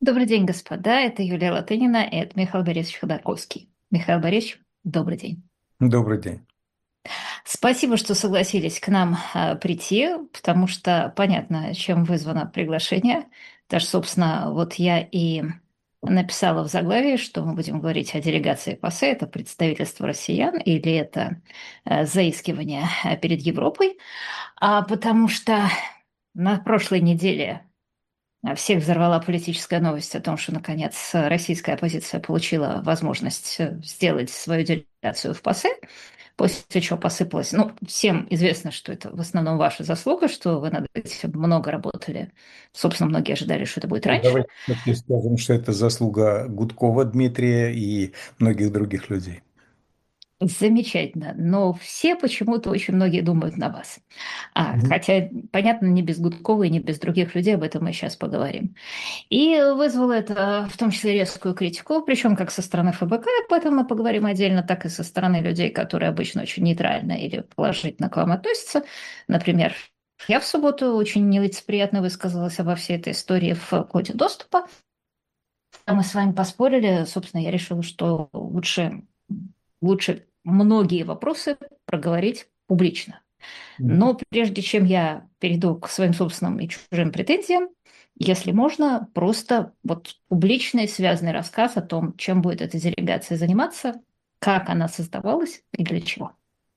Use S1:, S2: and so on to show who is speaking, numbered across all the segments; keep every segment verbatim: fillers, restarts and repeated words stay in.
S1: Добрый день, господа. Это Юлия Латынина и это Михаил Борисович Ходорковский. Михаил Борисович, добрый день.
S2: Добрый день.
S1: Спасибо, что согласились к нам а, прийти, потому что понятно, чем вызвано приглашение. Даже, собственно, вот я и написала в заглавии, что мы будем говорить о делегации ПАСЕ, это представительство россиян или это э, заискивание э, перед Европой, а, потому что на прошлой неделе всех взорвала политическая новость о том, что, наконец, российская оппозиция получила возможность э, сделать свою делегацию в ПАСЕ, после чего посыпалось. Ну, всем известно, что это в основном ваша заслуга, что вы над этим много работали. Собственно, многие ожидали, что это будет раньше.
S2: Давайте все-таки скажем, что это заслуга Гудкова Дмитрия и многих других людей.
S1: Замечательно. Но все почему-то очень многие думают на вас. А,
S2: Мгм.
S1: хотя, понятно, не без Гудкова и не без других людей, об этом мы сейчас поговорим. И вызвало это в том числе резкую критику, причем как со стороны ФБК, об этом мы поговорим отдельно, так и со стороны людей, которые обычно очень нейтрально или положительно к вам относятся. Например, я в субботу очень нелицеприятно высказалась обо всей этой истории в коде доступа. Мы с вами поспорили, собственно, я решила, что лучше, лучше многие вопросы проговорить публично.
S2: Мгм.
S1: Но прежде чем я перейду к своим собственным и чужим претензиям, если можно, просто вот публичный связанный рассказ о том, чем будет эта делегация заниматься, как она создавалась и для чего.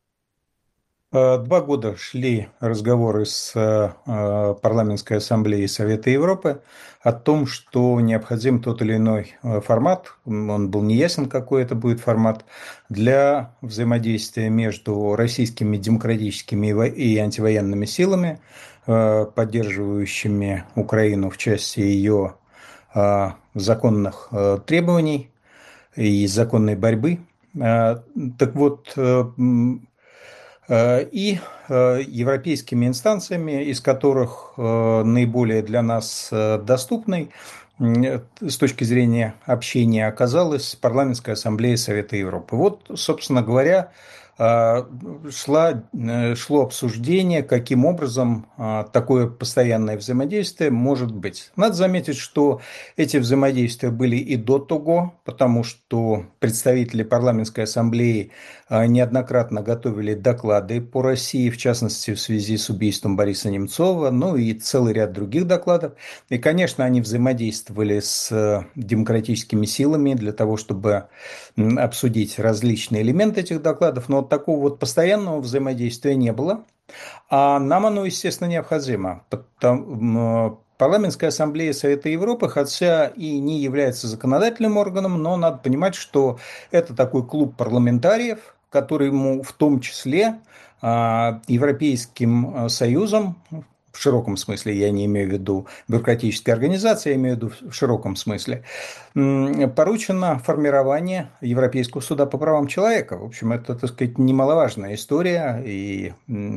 S2: Э, Два года шли разговоры с э, э, Парламентской ассамблеей Совета Европы о том, что необходим тот или иной э, формат, м, он был неясен, какой это будет формат, для взаимодействия между российскими демократическими и во- и антивоенными силами, э, поддерживающими Украину в части ее э, законных э, требований и законной борьбы. Э, Так вот, э, м, э, и э, европейскими инстанциями, из которых э, наиболее для нас э, доступной м, с точки зрения общения оказалась Парламентская ассамблея Совета Европы. Вот, собственно говоря, э, шла, э, шло обсуждение, каким образом э, такое постоянное взаимодействие может быть. Надо заметить, что эти взаимодействия были и до того, потому что представители Парламентской ассамблеи а, неоднократно готовили доклады по России, в частности, в связи с убийством Бориса Немцова, ну и целый ряд других докладов. И, конечно, они взаимодействовали с э, демократическими силами для того, чтобы м, обсудить различные элементы этих докладов, но вот такого вот постоянного взаимодействия не было. А нам оно, естественно, необходимо. Потому, Парламентская ассамблея Совета Европы, хотя и не является законодательным органом, но надо понимать, что это такой клуб парламентариев, который ему в том числе а, Европейским а, Союзом, в широком смысле, я не имею в виду бюрократическая организация, я имею в виду в широком смысле, поручено формирование Европейского суда по правам человека. В общем, это, так сказать, немаловажная история, и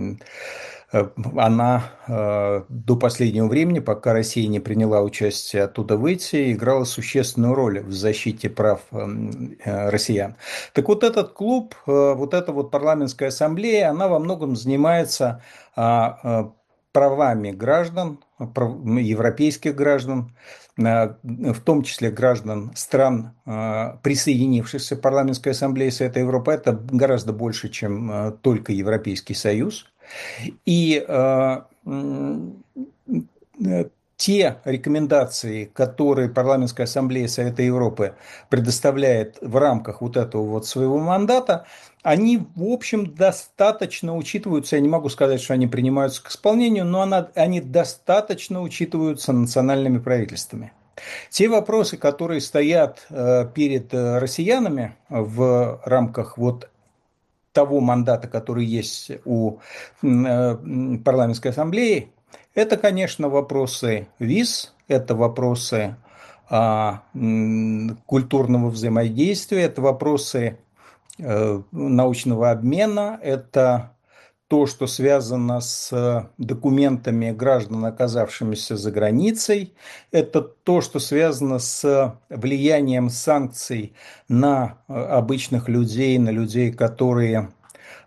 S2: э, она э, до последнего времени, пока Россия не приняла участие оттуда выйти, играла существенную роль в защите прав э, э, россиян. Так вот этот клуб, э, вот эта вот парламентская ассамблея, она во многом занимается а, а, правами граждан, прав- европейских граждан, э, в том числе граждан стран, э, присоединившихся к парламентской ассамблее Совета Европы. Это гораздо больше, чем э, только Европейский Союз. И э, э, те рекомендации, которые Парламентская ассамблея Совета Европы предоставляет в рамках вот этого вот своего мандата, они, в общем, достаточно учитываются. Я не могу сказать, что они принимаются к исполнению, но она, они достаточно учитываются национальными правительствами. Те вопросы, которые стоят э, перед э, россиянами в рамках вот того мандата, который есть у э, парламентской ассамблеи, это, конечно, вопросы виз, это вопросы а, культурного взаимодействия, это вопросы э, научного обмена, это то, что связано с документами граждан, оказавшимися за границей, это то, что связано с влиянием санкций на э, обычных людей, на людей, которые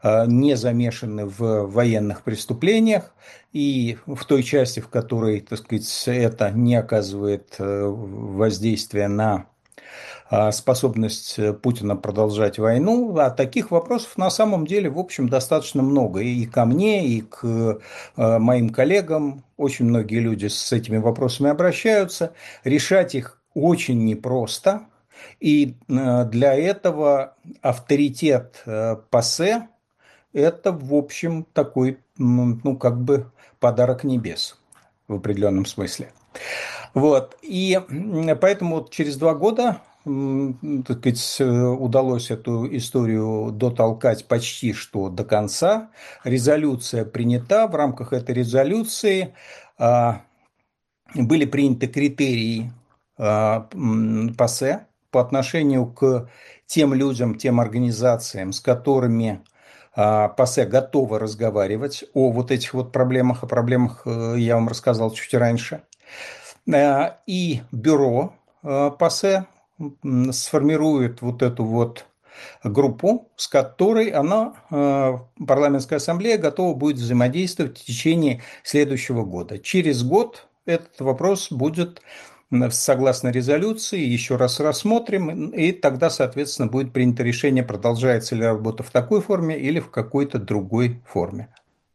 S2: не замешаны в военных преступлениях, и в той части, в которой, так сказать, это не оказывает воздействия на способность Путина продолжать войну. А таких вопросов на самом деле, в общем, достаточно много. И ко мне, и к моим коллегам. Очень многие люди с этими вопросами обращаются. Решать их очень непросто. И для этого авторитет ПАСЕ – это, в общем, такой, ну, как бы подарок небес в определенном смысле. Вот. И поэтому вот через два года, так сказать, удалось эту историю дотолкать почти что до конца. Резолюция принята. В рамках этой резолюции а, были приняты критерии а, ПАСЕ по отношению к тем людям, тем организациям, с которыми а, ПАСЕ готова разговаривать о вот этих вот проблемах. О проблемах я вам рассказал чуть раньше. И бюро ПАСЕ сформирует вот эту вот группу, с которой она, парламентская ассамблея, готова будет взаимодействовать в течение следующего года. Через год этот вопрос будет, согласно резолюции, еще раз рассмотрим, и тогда, соответственно, будет принято решение, продолжается ли работа в такой форме или в какой-то другой форме.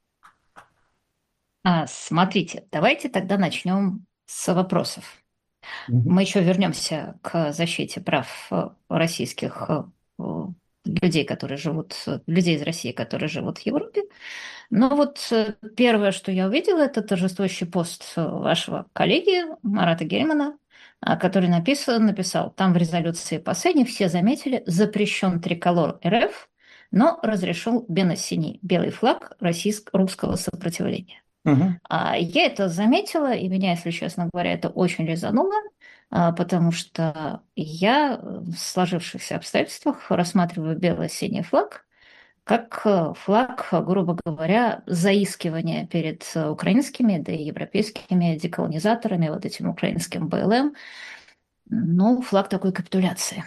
S1: А, смотрите, давайте тогда начнем с вопросов.
S2: Угу.
S1: Мы еще вернемся к защите прав э, российских э, э, людей, которые живут, э, людей из России, которые живут в Европе. Но вот э, первое, что я увидела, это торжествующий пост э, вашего коллеги Марата Гельмана, а, который написан, написал, там в резолюции ПАСЕ все заметили, запрещен триколор РФ, но разрешил бело-синий белый флаг российско-русского сопротивления.
S2: Угу.
S1: А я это заметила, и меня, если честно говоря, это очень резануло, а, потому что я в сложившихся обстоятельствах рассматриваю бело-синий флаг как э, флаг, грубо говоря, заискивания перед э, украинскими, да и европейскими деколонизаторами, вот этим украинским БЛМ, ну, флаг такой капитуляции.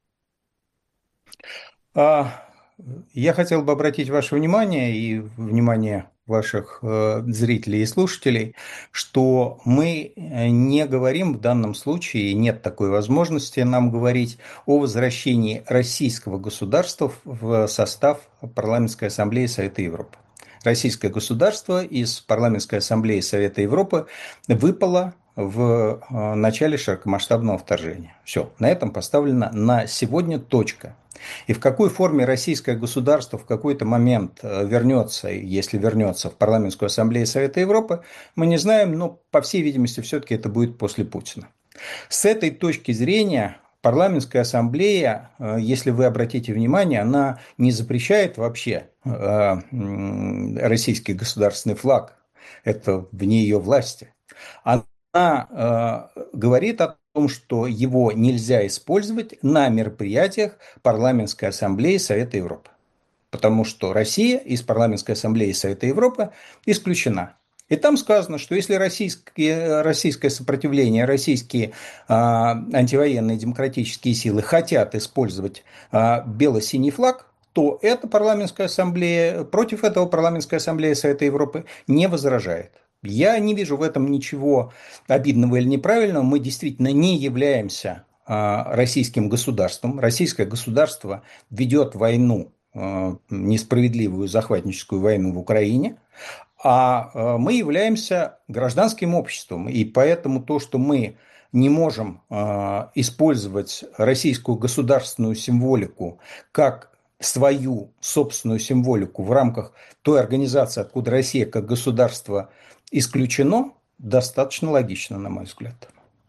S2: А, Я хотел бы обратить ваше внимание и внимание ваших э, зрителей и слушателей, что мы э, не говорим в данном случае, нет такой возможности нам говорить о возвращении российского государства в состав Парламентской ассамблеи Совета Европы. Российское государство из Парламентской ассамблеи Совета Европы выпало в э, начале широкомасштабного вторжения. Все, на этом поставлена на сегодня точка. И в какой форме российское государство в какой-то момент вернется, если вернется в Парламентскую ассамблею Совета Европы, мы не знаем, но, по всей видимости, все-таки это будет после Путина. С этой точки зрения Парламентская ассамблея, если вы обратите внимание, она не запрещает вообще российский государственный флаг. Это вне ее власти. Она говорит о том, что его нельзя использовать на мероприятиях Парламентской ассамблеи Совета Европы, потому что Россия из Парламентской ассамблеи Совета Европы исключена. И там сказано, что если российские, российское сопротивление, российские а, антивоенные демократические силы хотят использовать а, бело-синий флаг, то эта парламентская ассамблея, против этого парламентская ассамблея Совета Европы не возражает. Я не вижу в этом ничего обидного или неправильного. Мы действительно не являемся а, российским государством. Российское государство ведет войну, а, несправедливую захватническую войну в Украине, а а мы являемся гражданским обществом. И поэтому то, что мы не можем а, использовать российскую государственную символику как свою собственную символику в рамках той организации, откуда Россия как государство исключено, достаточно логично, на мой взгляд.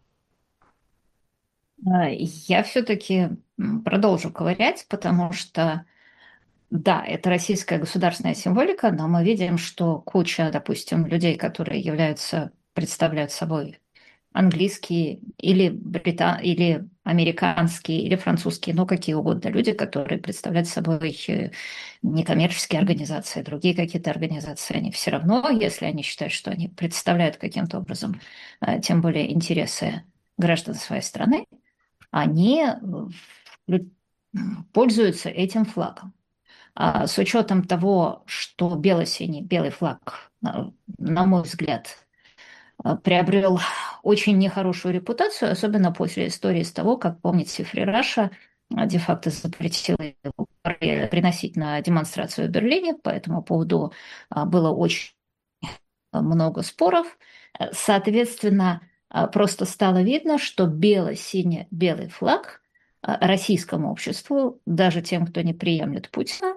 S1: А, Я все-таки продолжу ковырять, потому что, да, это российская государственная символика, но мы видим, что куча, допустим, людей, которые являются, представляют собой английские или брита... или американские, или французские, ну, какие угодно люди, которые представляют собой э, некоммерческие организации, другие какие-то организации, они все равно, если они считают, что они представляют каким-то образом, э, тем более интересы граждан своей страны, они э, пользуются этим флагом. А с учетом того, что бело-синий, белый флаг, на на мой взгляд, а, приобрел очень нехорошую репутацию, особенно после истории с того, как, помните, Free Russia а, де-факто запретила его приносить на демонстрацию в Берлине. По этому поводу а, было очень много споров. Э, Соответственно, а, просто стало видно, что бело-сине-белый флаг а, российскому обществу, даже тем, кто не приемлет Путина,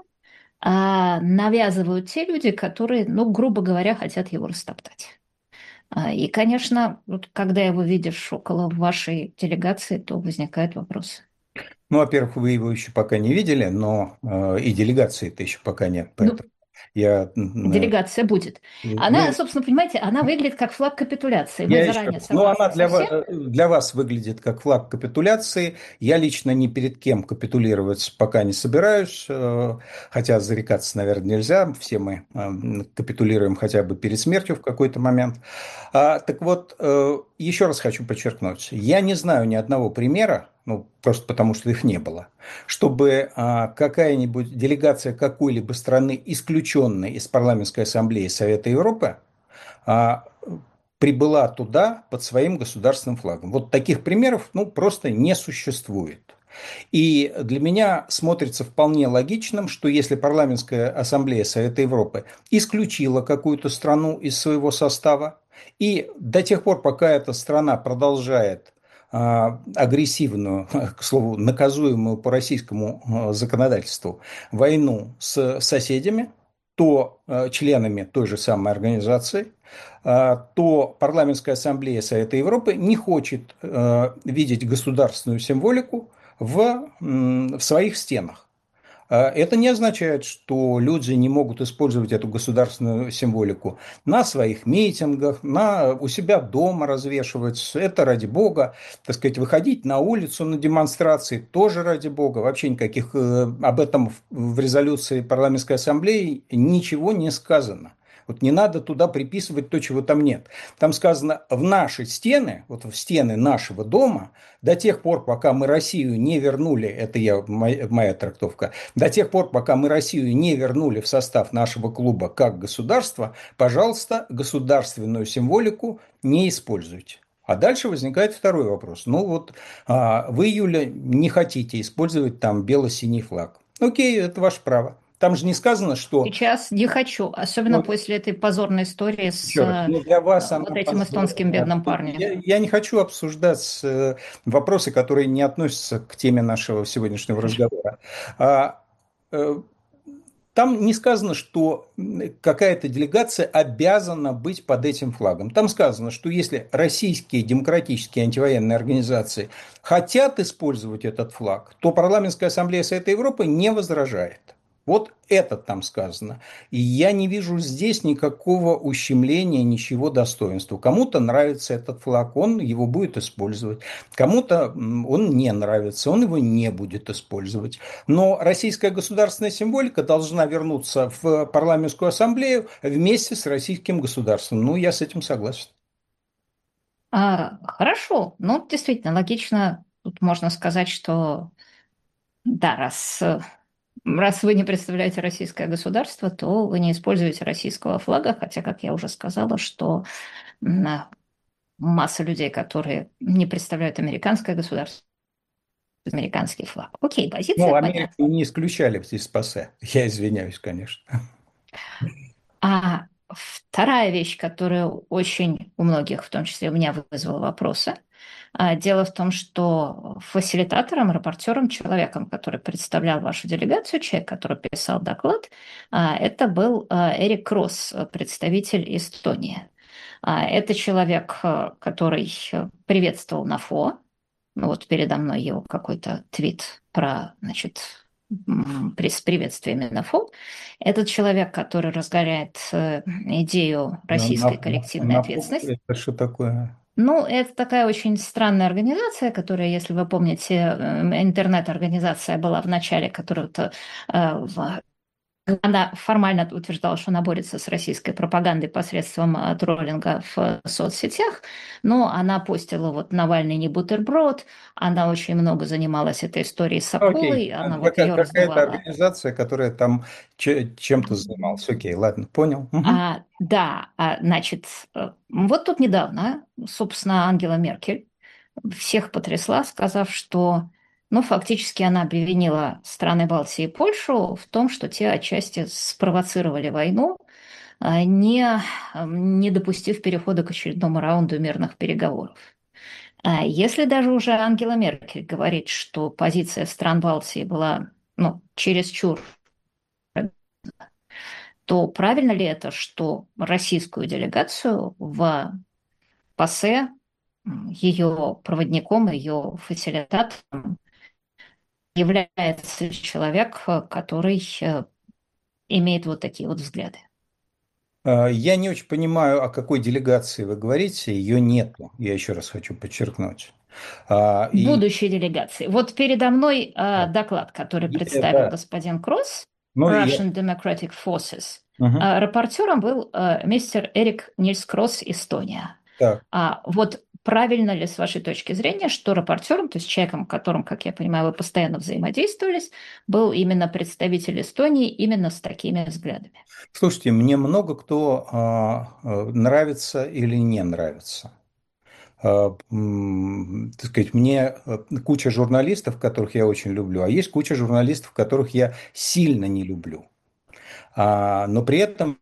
S1: а, навязывают те люди, которые, ну, грубо говоря, хотят его растоптать. А, И, конечно, вот когда его видишь около вашей делегации, то возникает вопрос.
S2: Ну, во-первых, вы его еще пока не видели, но э, и делегации-то еще пока нет,
S1: Ну,
S2: поэтому я, м, э,
S1: делегация будет. Она,
S2: ну,
S1: собственно, понимаете, она выглядит как флаг капитуляции. Мы
S2: я еще
S1: заранее
S2: раз, ну, она
S1: согласны со
S2: для вас,
S1: всем.
S2: для вас выглядит как флаг капитуляции. Я лично ни перед кем капитулировать пока не собираюсь, э, хотя зарекаться, наверное, нельзя. Все мы э, капитулируем хотя бы перед смертью в какой-то момент. А, так вот, э, еще раз хочу подчеркнуть, я не знаю ни одного примера, ну, просто потому что их не было, чтобы а, какая-нибудь делегация какой-либо страны, исключенной из Парламентской ассамблеи Совета Европы, а, прибыла туда под своим государственным флагом. Вот таких примеров, ну, просто не существует. И для меня смотрится вполне логичным, что если парламентская ассамблея Совета Европы исключила какую-то страну из своего состава, и до тех пор, пока эта страна продолжает а, агрессивную, к слову, наказуемую по российскому а, законодательству войну с соседями, то а, членами той же самой организации, а, то парламентская ассамблея Совета Европы не хочет а, видеть государственную символику в, в своих стенах. А это не означает, что люди не могут использовать эту государственную символику на своих митингах, на, у себя дома развешивать. Это ради бога. Так сказать, выходить на улицу на демонстрации тоже ради бога. Вообще никаких э, об этом в резолюции парламентской ассамблеи ничего не сказано. Вот не надо туда приписывать то, чего там нет. Там сказано, в наши стены, вот в стены нашего дома, до тех пор, пока мы Россию не вернули, это я, моя, моя трактовка, до тех пор, пока мы Россию не вернули в состав нашего клуба как государство, пожалуйста, государственную символику не используйте. А дальше возникает второй вопрос. Ну вот а, вы, Юля, не хотите использовать там бело-синий флаг. Окей, это ваше право. Там же не сказано, что
S1: Сейчас не хочу, особенно
S2: ну,
S1: после этой позорной истории с
S2: еще раз,
S1: э,
S2: ну, для вас она
S1: вот этим эстонским
S2: позорная.
S1: бедным парнем.
S2: Я, я не хочу обсуждать э, вопросы, которые не относятся к теме нашего сегодняшнего
S1: Хорошо.
S2: разговора. А, э, там не сказано, что какая-то делегация обязана быть под этим флагом. Там сказано, что если российские демократические антивоенные организации хотят использовать этот флаг, то Парламентская ассамблея Совета Европы не возражает. Вот это там сказано. И я не вижу здесь никакого ущемления, ничего достоинства. Кому-то нравится этот флаг, он его будет использовать. Кому-то он не нравится, он его не будет использовать. Но российская государственная символика должна вернуться в парламентскую ассамблею вместе с российским государством. Ну, я с этим согласен.
S1: А, хорошо, ну, действительно, логично. Тут можно сказать, что да, раз, э, раз вы не представляете российское государство, то вы не используете российского флага, хотя, как я уже сказала, что м, а, масса людей, которые не представляют американское государство, американский флаг. Окей, позиция
S2: Ну, Америку
S1: понятна.
S2: не исключали из ПАСЕ. Я извиняюсь, конечно.
S1: А вторая вещь, которая очень у многих, в том числе у меня, вызвала вопросы. а, Дело в том, что фасилитатором, репортером, человеком, который представлял вашу делегацию, человек, который писал доклад, а, это был а, Эрик Кросс, представитель Эстонии. А, Это человек, а, который э, приветствовал НАФО. Ну вот передо мной его какой-то твит про, значит, м, при- с приветствиями НАФО. Этот человек, который разгоряет э, идею
S2: На,
S1: российской
S2: на,
S1: коллективной
S2: на ПОК
S1: ответственности.
S2: это что такое?
S1: Ну, это такая очень странная организация, которая, если вы помните, э, интернет-организация была в начале, которая Она формально утверждала, что она борется с российской пропагандой посредством э, троллинга в э, соцсетях, но она постила вот «Навальный не бутерброд», она очень много занималась этой историей с
S2: Окей,
S1: акулой,
S2: а,
S1: она вот
S2: какая-
S1: ее
S2: какая-то
S1: раздувала.
S2: организация, которая там че- чем-то занималась. Окей, ладно, понял. Мгм.
S1: А, да, а, значит, э, вот тут недавно, собственно, Ангела Меркель всех потрясла, сказав, что, ну, фактически она обвинила страны Балтии и Польшу в том, что те отчасти спровоцировали войну, а, не, не допустив перехода к очередному раунду мирных переговоров. А если даже уже Ангела Меркель говорит, что позиция стран Балтии была, ну, чересчур, то правильно ли это, что российскую делегацию в ПАСЕ, ее проводником, ее фасилитатором является человек, э, который э, имеет вот такие вот взгляды?
S2: А, Я не очень понимаю, о какой делегации вы говорите. Ее нету, я еще раз хочу подчеркнуть. А, И
S1: Будущей делегации. Вот передо мной э, доклад, который
S2: я-
S1: представил
S2: да,
S1: господин Кросс,
S2: ну я,
S1: Russian Democratic Forces.
S2: мгм.
S1: Э, репортером был э, мистер Эрик Нильс Кросс, Эстония.
S2: Так.
S1: А вот правильно ли с вашей точки зрения, что репортером, то есть человеком, которым, как я понимаю, вы постоянно взаимодействовались, был именно представитель Эстонии именно с такими взглядами?
S2: Слушайте, мне много кто а, а, нравится или не нравится. А, м, Так сказать, мне а, куча журналистов, которых я очень люблю, а есть куча журналистов, которых я сильно не люблю. А, но при этом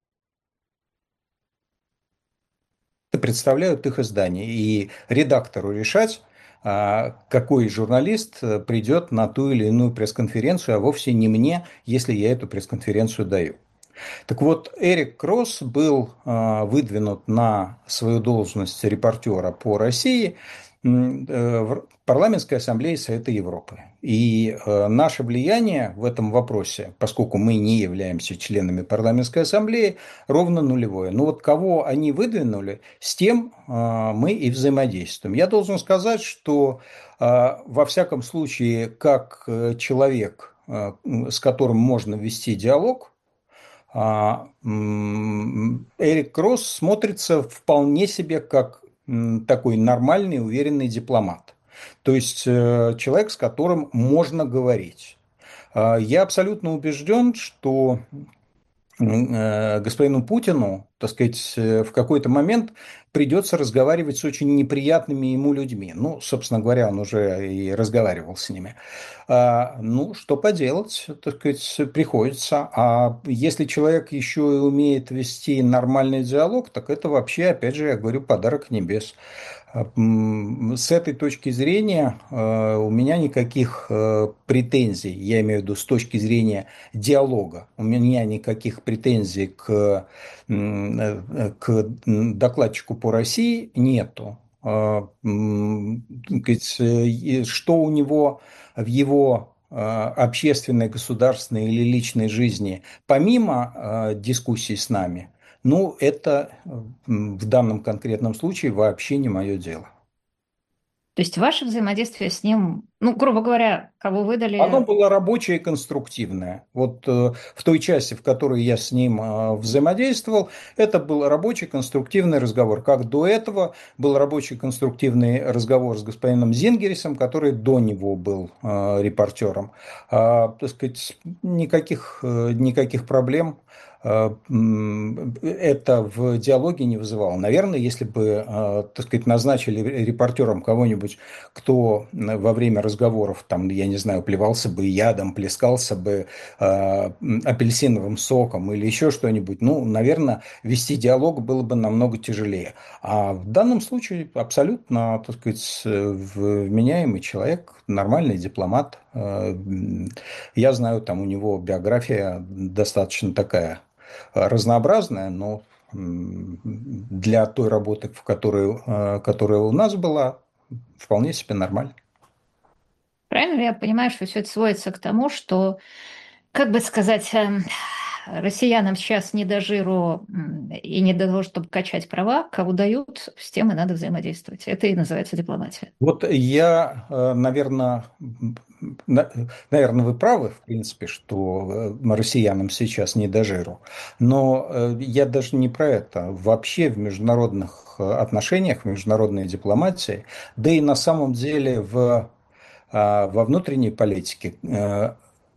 S2: представляют их издание. И редактору решать, а, какой журналист э, придет на ту или иную пресс-конференцию, а вовсе не мне, если я эту пресс-конференцию даю. Так вот, Эрик Кросс был а, выдвинут на свою должность репортера по России м, э, в Парламентской ассамблее Совета Европы. И э, наше влияние в этом вопросе, поскольку мы не являемся членами парламентской ассамблеи, ровно нулевое. Ну вот кого они выдвинули, с тем а, мы и взаимодействуем. Я должен сказать, что а, во всяком случае, как э, человек, а, с которым можно вести диалог, а, Эрик Кросс смотрится вполне себе как такой нормальный, уверенный дипломат. То есть э, человек, с которым можно говорить. А, Я абсолютно убежден, что э, господину Путину, так сказать, э, в какой-то момент придется разговаривать с очень неприятными ему людьми. Ну, собственно говоря, он уже и разговаривал с ними. А, ну, что поделать, так сказать, приходится. А если человек еще и умеет вести нормальный диалог, так это вообще, опять же, я говорю, подарок небес. А, м, С этой точки зрения э, у меня никаких э, претензий, я имею в виду с точки зрения диалога, у меня никаких претензий к, м, э, к докладчику по России нету. А, м, так сказать, э, и Что у него в его э, общественной, государственной или личной жизни, помимо э, дискуссий с нами, ну, это в данном конкретном случае вообще не мое дело.
S1: То есть ваше взаимодействие с ним, ну, грубо говоря, кого
S2: Оно
S1: выдали.
S2: было рабочее и конструктивное. Вот э, в той части, в которой я с ним э, взаимодействовал, это был рабочий конструктивный разговор. Как до этого был рабочий конструктивный разговор с господином Зингерисом, который до него был э, репортером. А, так сказать, никаких, э, никаких проблем э, м, это в диалоге не вызывало. Наверное, если бы, э, так сказать, назначили репортером кого-нибудь, кто во время разговоров, там, я не знаю, плевался бы ядом, плескался бы э, апельсиновым соком или еще что-нибудь, ну, наверное, вести диалог было бы намного тяжелее. А в данном случае абсолютно, так сказать, вменяемый человек, нормальный дипломат. Э, Я знаю, там у него биография достаточно такая разнообразная, но для той работы, в которой, э, которая у нас была, вполне себе нормально.
S1: Правильно ли я понимаю, что все это сводится к тому, что, как бы сказать, эм, россиянам сейчас не до жиру И не для того, чтобы качать права, кого дают, с тем и надо взаимодействовать. Это и называется дипломатия.
S2: Вот я, наверное, наверное, вы правы, в принципе, что э, россиянам сейчас не до жиру. Но э, я даже не про это. Вообще в международных э, отношениях, в международной дипломатии, да и на самом деле в, а, во внутренней политике э,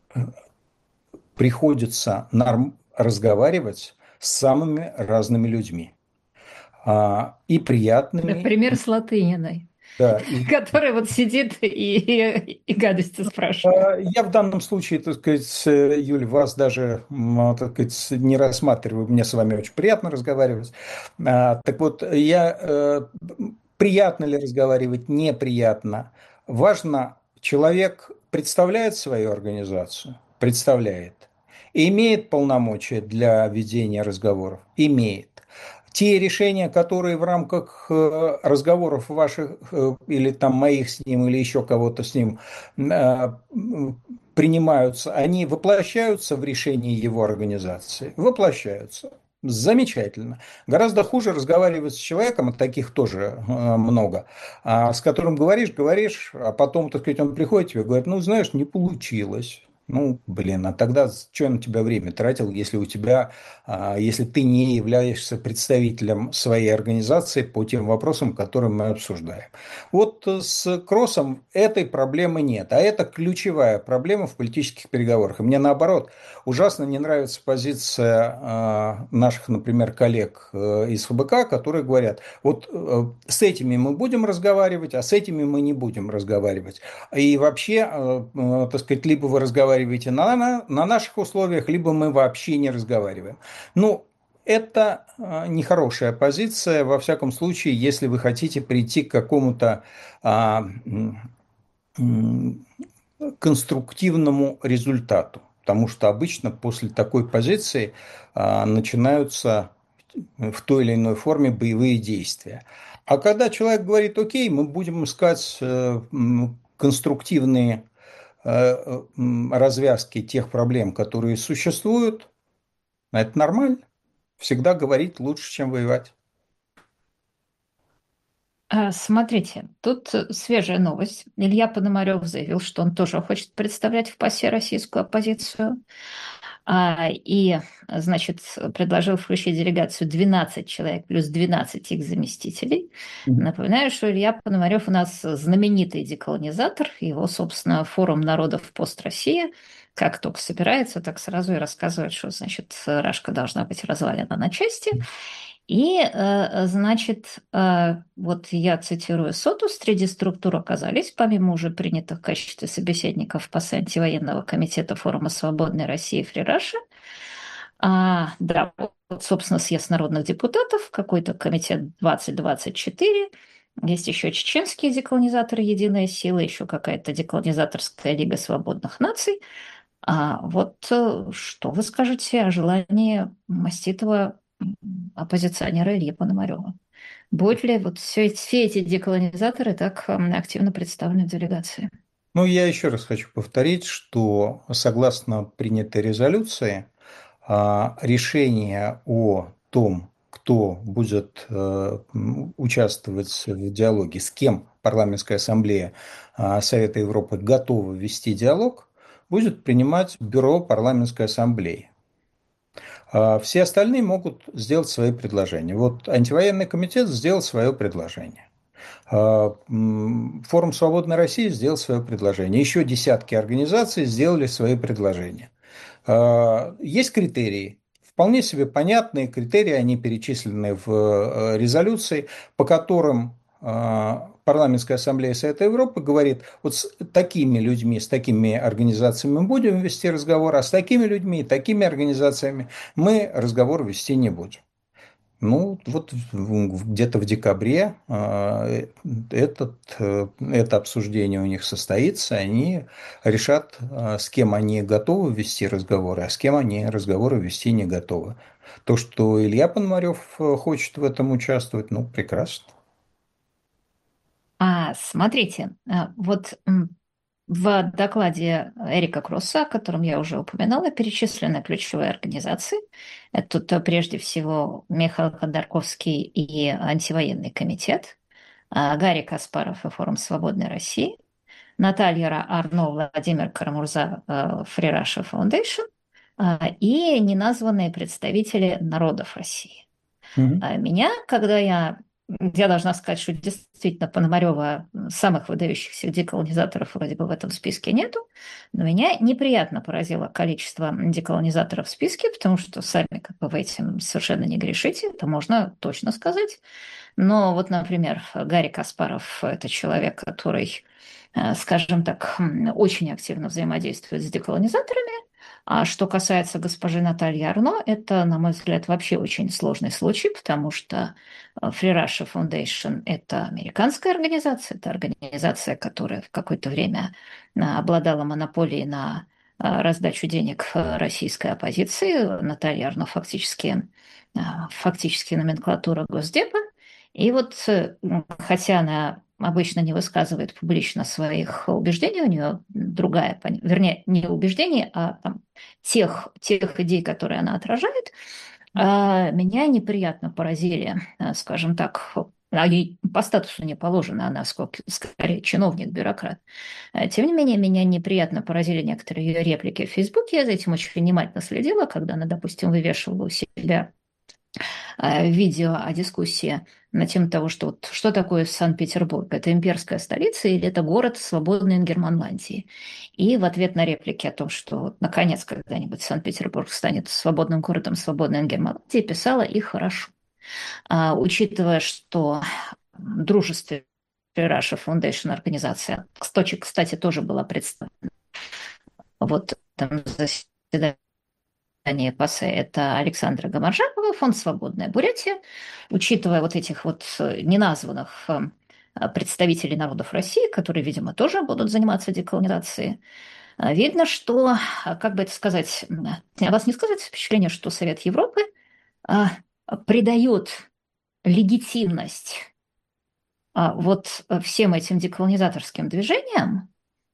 S2: приходится норм- разговаривать с самыми разными людьми. А, И приятными,
S1: Например, с Латыниной,
S2: да, и
S1: который вот сидит и, и, и гадости спрашивает.
S2: А, Я в данном случае, так сказать, э, Юль, вас даже, м, так сказать, не рассматриваю. Мне с вами очень приятно разговаривать. А, Так вот, я э, приятно ли разговаривать, неприятно. Важно, человек представляет свою организацию, представляет, и имеет полномочия для ведения разговоров, имеет. Те решения, которые в рамках э, разговоров ваших э, или там моих с ним, или еще кого-то с ним э, принимаются, они воплощаются в решении его организации? Воплощаются. Замечательно. Гораздо хуже разговаривать с человеком, а таких тоже э, много, а с которым говоришь, говоришь, а потом, так сказать, он приходит тебе и говорит, ну, знаешь, не получилось. Ну, блин, а тогда что я на тебя время тратил, если у тебя, а, если ты не являешься представителем своей организации по тем вопросам, которые мы обсуждаем. Вот с Кроссом этой проблемы нет, а это ключевая проблема в политических переговорах. И мне наоборот ужасно не нравится позиция а, наших, например, коллег э, из ФБК, которые говорят, вот э, с этими мы будем разговаривать, а с этими мы не будем разговаривать. И вообще, э, э, так сказать, либо вы разговариваете на, на, на наших условиях, либо мы вообще не разговариваем. Ну, это э, нехорошая позиция, во всяком случае, если вы хотите прийти к какому-то а, конструктивному результату. Потому что обычно после такой позиции а, начинаются в той или иной форме боевые действия. А когда человек говорит, окей, мы будем искать э, конструктивные э, развязки тех проблем, которые существуют, это нормально. Всегда говорить лучше, чем воевать.
S1: А, Смотрите, тут э, свежая новость. Илья Пономарев заявил, что он тоже хочет представлять в ПАСЕ российскую оппозицию. А, И, значит, предложил включить делегацию двенадцать человек плюс двенадцать их заместителей. Напоминаю, что Илья Пономарев у нас знаменитый деколонизатор. Его, собственно, форум народов пост Россия. Как только собирается, так сразу и рассказывает, что, значит, Рашка должна быть развалена на части. И, э, значит, э, вот я цитирую Соту, среди структур оказались, помимо уже принятых в качестве собеседников по антивоенного комитета форума «Свободной России» Фри Раша, а, да, вот, собственно, съезд народных депутатов, какой-то комитет двадцать двадцать четыре, есть еще чеченские деколонизаторы «Единая сила», еще какая-то деколонизаторская лига свободных наций. А вот э, что вы скажете о желании маститого м, оппозиционера Ильи Пономарева? Будут ли вот все, эти- все эти деколонизаторы так м, активно представлены в делегации?
S2: Ну, я еще раз хочу повторить, что согласно принятой резолюции, а, решение о том, кто будет э, м, участвовать в диалоге, с кем парламентская ассамблея а, Совета Европы готова вести диалог, будет принимать Бюро парламентской ассамблеи. А все остальные могут сделать свои предложения. Вот антивоенный комитет сделал свое предложение. А, Форум «Свободной России» сделал свое предложение. Еще десятки организаций сделали свои предложения. А, Есть критерии, вполне себе понятные критерии, они перечислены в э, резолюции, по которым а, Парламентская ассамблея Совета Европы говорит, вот с такими людьми, с такими организациями мы будем вести разговор, а с такими людьми, такими организациями мы разговор вести не будем. Ну, вот где-то в декабре э, этот, э, это обсуждение у них состоится, они решат, э, с кем они готовы вести разговоры, а с кем они разговоры вести не готовы. То, что Илья Пономарев э, хочет в этом участвовать, ну, прекрасно.
S1: А, смотрите, а, вот В докладе Эрика Кросса, о котором я уже упоминала, перечислены ключевые организации. Это тут э, прежде всего Михаил Ходорковский и антивоенный комитет, а, Гарри Каспаров и Форум Свободной России, Наталья Ра- Арно, Владимир Карамурза, э, Free Russia Foundation а, и неназванные представители народов России.
S2: Мгм.
S1: А меня, когда я, я должна сказать, что действительно Пономарева самых выдающихся деколонизаторов вроде бы в этом списке нету, но меня неприятно поразило количество деколонизаторов в списке, потому что сами как бы вы этим совершенно не грешите, это можно точно сказать. Но вот, например, Гарри Каспаров – это человек, который, э, скажем так, очень активно взаимодействует с деколонизаторами. А что касается госпожи Натальи Арно, это, на мой взгляд, вообще очень сложный случай, потому что э, Free Russia Foundation – это американская организация, это организация, которая в какое-то время э, обладала монополией на э, раздачу денег э, российской оппозиции. Наталья Арно фактически, э, фактически номенклатура Госдепа. И вот, э, хотя она обычно не высказывает публично своих убеждений, у нее другая, пон- вернее, не убеждений, а там, тех, тех идей, которые она отражает, а, меня неприятно поразили, э, скажем так, а ей по статусу не положено, она сколько- скорее чиновник, бюрократ. Э, Тем не менее, меня неприятно поразили некоторые ее реплики в Фейсбуке. Я за этим очень внимательно следила, когда она, допустим, вывешивала у себя э, видео о дискуссии на тему того, что вот, что такое Санкт-Петербург? Это имперская столица или это город, свободный от Германландии? И в ответ на реплики о том, что вот, наконец когда-нибудь Санкт-Петербург станет свободным городом, свободным от Германландии, писала и хорошо. А, учитывая, что дружество Russia Foundation организация, кстати, кстати, тоже была представлена вот там заседании ПАСЕ, это Александра Гамаржапова, фонд «Свободная Бурятия». Учитывая вот этих вот э, неназванных э, представителей народов России, которые, видимо, тоже будут заниматься деколонизацией, э, видно, что, э, как бы это сказать, м, у вас не сказать впечатление, что Совет Европы а, придает легитимность а, вот э, всем этим деколонизаторским движениям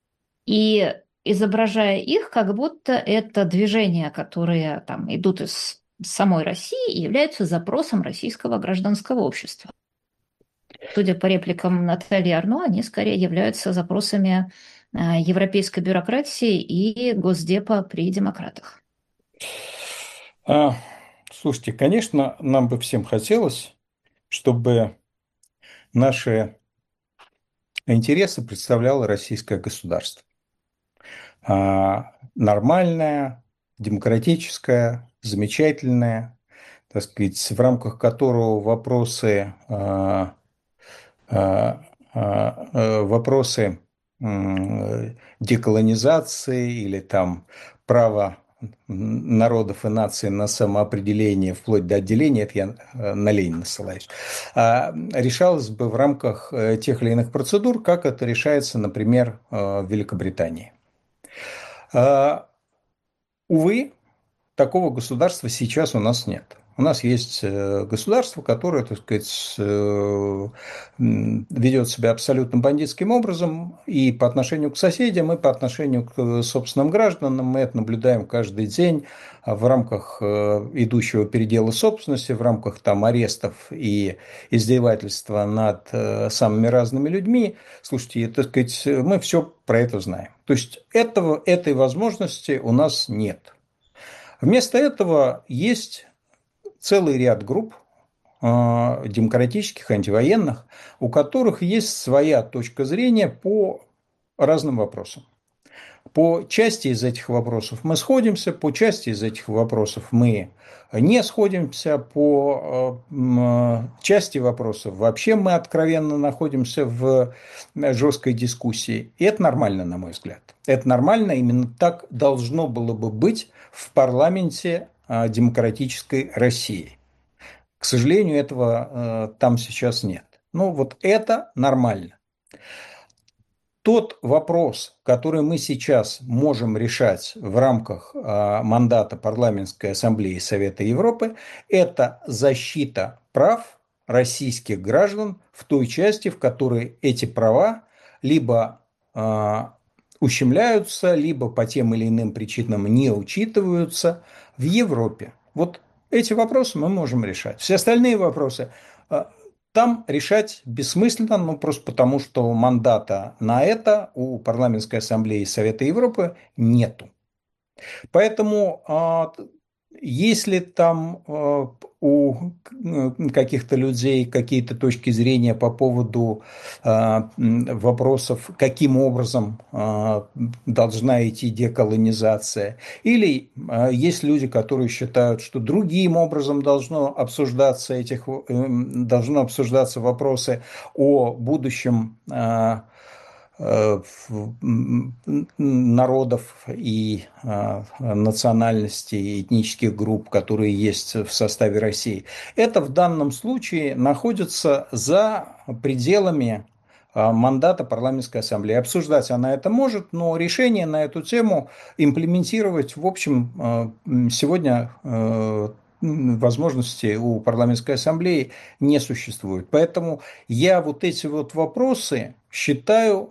S1: и изображая их, как будто это движения, которые там идут из самой России и являются запросом российского гражданского общества. Судя по репликам Натальи Арно, они скорее являются запросами э, европейской бюрократии и Госдепа при демократах.
S2: А, слушайте, конечно, нам бы всем хотелось, чтобы наши интересы представляло российское государство. А, нормальное, демократическое, замечательное, так сказать, в рамках которого вопросы а, а, а, э, вопросы м, деколонизации или там права народов и наций на самоопределение вплоть до отделения, это я э, на Ленина ссылаюсь, а, решалось бы в рамках э, тех или иных процедур, как это решается, например, э, в Великобритании. А, увы, такого государства сейчас у нас нет. У нас есть э, государство, которое, так сказать, э, ведет себя абсолютно бандитским образом и по отношению к соседям, и по отношению к собственным гражданам. Мы это наблюдаем каждый день в рамках э, идущего передела собственности, в рамках там арестов и издевательства над э, самыми разными людьми. Слушайте, так сказать, мы все про это знаем. То есть этого, этой возможности у нас нет. Вместо этого есть целый ряд групп э, демократических, антивоенных, у которых есть своя точка зрения по разным вопросам. По части из этих вопросов мы сходимся, по части из этих вопросов мы не сходимся, по э, части вопросов вообще мы откровенно находимся в жесткой дискуссии. И это нормально, на мой взгляд. Это нормально, именно так должно было бы быть в парламенте э, демократической России. К сожалению, этого э, там сейчас нет. Ну, вот это нормально. Тот вопрос, который мы сейчас можем решать в рамках а, мандата Парламентской ассамблеи Совета Европы, это защита прав российских граждан в той части, в которой эти права либо а, ущемляются, либо по тем или иным причинам не учитываются в Европе. Вот эти вопросы мы можем решать. Все остальные вопросы а, там решать бессмысленно, ну просто потому, что мандата на это у Парламентской ассамблеи Совета Европы нету. Поэтому а, если там а, у каких-то людей какие-то точки зрения по поводу а, вопросов, каким образом а, должна идти деколонизация, или а, есть люди, которые считают, что другим образом должно обсуждаться этих, эм, должно обсуждаться вопросы о будущем а, э, народов и э, национальностей, и этнических групп, которые есть в составе России. Это в данном случае находится за пределами э, мандата парламентской ассамблеи. Обсуждать она это может, но решение на эту тему имплементировать, в общем, э, сегодня э, возможности у парламентской ассамблеи не существует. Поэтому я вот эти вот вопросы считаю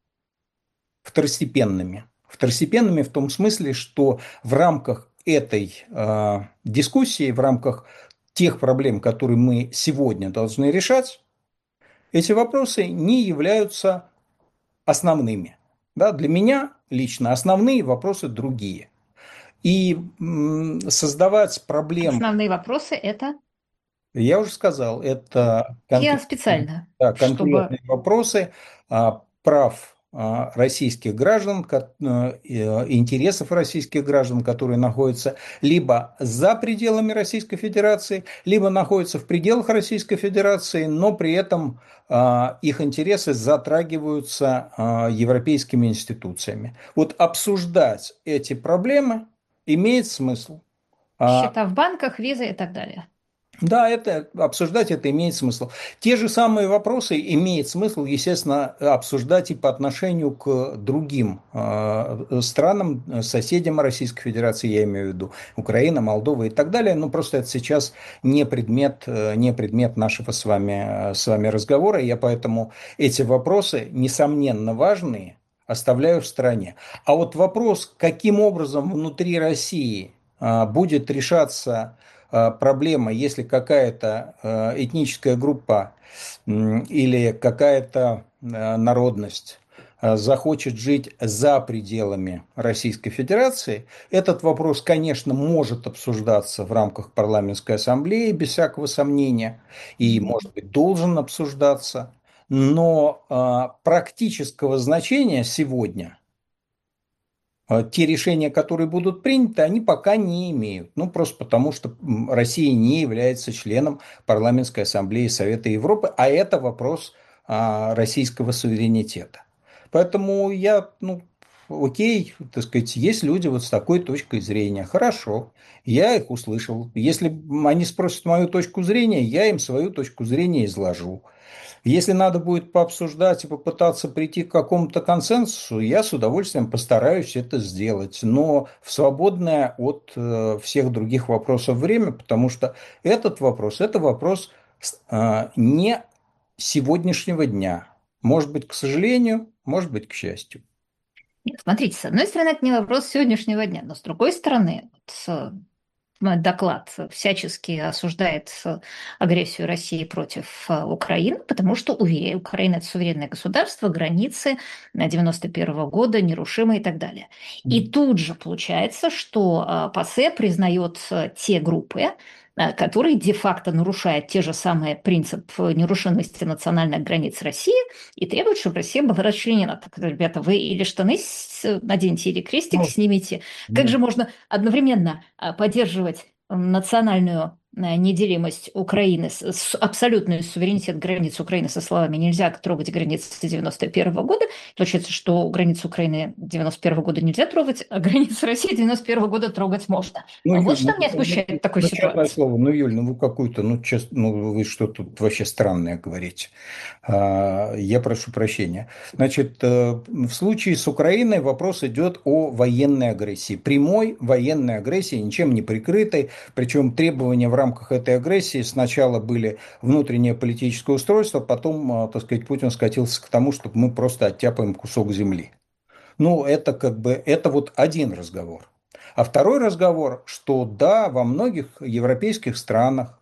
S2: второстепенными. Второстепенными в том смысле, что в рамках этой э, дискуссии, в рамках тех проблем, которые мы сегодня должны решать, эти вопросы не являются основными. Да, для меня лично основные вопросы другие. И м, создавать проблемы,
S1: Основные вопросы – это
S2: я уже сказал, это
S1: я
S2: конкретные,
S1: специально,
S2: да,
S1: чтобы
S2: конкретные вопросы а, прав а, российских граждан, ко- э, э, интересов российских граждан, которые находятся либо за пределами Российской Федерации, либо находятся в пределах Российской Федерации, но при этом а, их интересы затрагиваются а, европейскими институциями. Вот обсуждать эти проблемы имеет смысл. А
S1: счета в банках, визы и так далее.
S2: Да, это обсуждать это имеет смысл. Те же самые вопросы имеет смысл, естественно, обсуждать и по отношению к другим э, странам, соседям Российской Федерации, я имею в виду Украина, Молдова и так далее. Но просто это сейчас не предмет, э, не предмет нашего с вами, э, с вами разговора. Я поэтому эти вопросы, несомненно важные, оставляю в стороне. А вот вопрос, каким образом внутри России э, будет решаться э, проблема, если какая-то э, этническая группа или какая-то э, народность э, захочет жить за пределами Российской Федерации, этот вопрос, конечно, может обсуждаться в рамках парламентской ассамблеи, без всякого сомнения, и, может быть, должен обсуждаться, но э, практического значения сегодня а те решения, которые будут приняты, они пока не имеют. Ну, просто потому, что Россия не является членом Парламентской ассамблеи Совета Европы, а это вопрос а, российского суверенитета. Поэтому я, ну, окей, так сказать, есть люди вот с такой точкой зрения. Хорошо, я их услышал. Если они спросят мою точку зрения, я им свою точку зрения изложу. Если надо будет пообсуждать и попытаться прийти к какому-то консенсусу, я с удовольствием постараюсь это сделать, но в свободное от э, всех других вопросов время, потому что этот вопрос, это вопрос э, не сегодняшнего дня. Может быть, к сожалению, может быть, к счастью.
S1: Нет, смотрите, с одной стороны, это не вопрос сегодняшнего дня, но с другой стороны, вот, мой доклад всячески осуждает агрессию России против э, Украины, потому что, уверяю, Украина – это суверенное государство, границы девяносто первого года нерушимые и так далее. И тут же получается, что э, ПАСЕ признает э, те группы, э, которые де-факто нарушают те же самые принципы нерушимости национальных границ России и требуют, чтобы Россия была расчленена. Так, ребята, вы или штаны с- наденьте, или крестик
S2: Ну,
S1: снимите. Как
S2: ну,
S1: же можно одновременно а, поддерживать национальную а, неделимость Украины, с, с- абсолютный суверенитет границ Украины со словами «нельзя трогать границы девяносто первого года». Получается, что границы Украины девяносто первого года нельзя трогать, а границы России девяносто первого года трогать можно.
S2: Ну,
S1: Вот
S2: Юль, ну,
S1: что меня
S2: ну,
S1: смущает в
S2: ну,
S1: такой
S2: ну, честное
S1: ситуации.
S2: слово, ну, Юль, ну вы какую-то, ну, честно, ну, вы что тут вообще странное говорите. А, Я прошу прощения. Значит, э, в случае с Украиной вопрос идет о военной агрессии, прямой военной агрессии, ничем не прикрытой, причем требования в рамках этой агрессии сначала были внутреннее политическое устройство, потом, э, так сказать, Путин скатился к тому, чтобы мы просто оттяпаем кусок земли. Ну, это как бы, это вот один разговор. А второй разговор, что да, во многих европейских странах,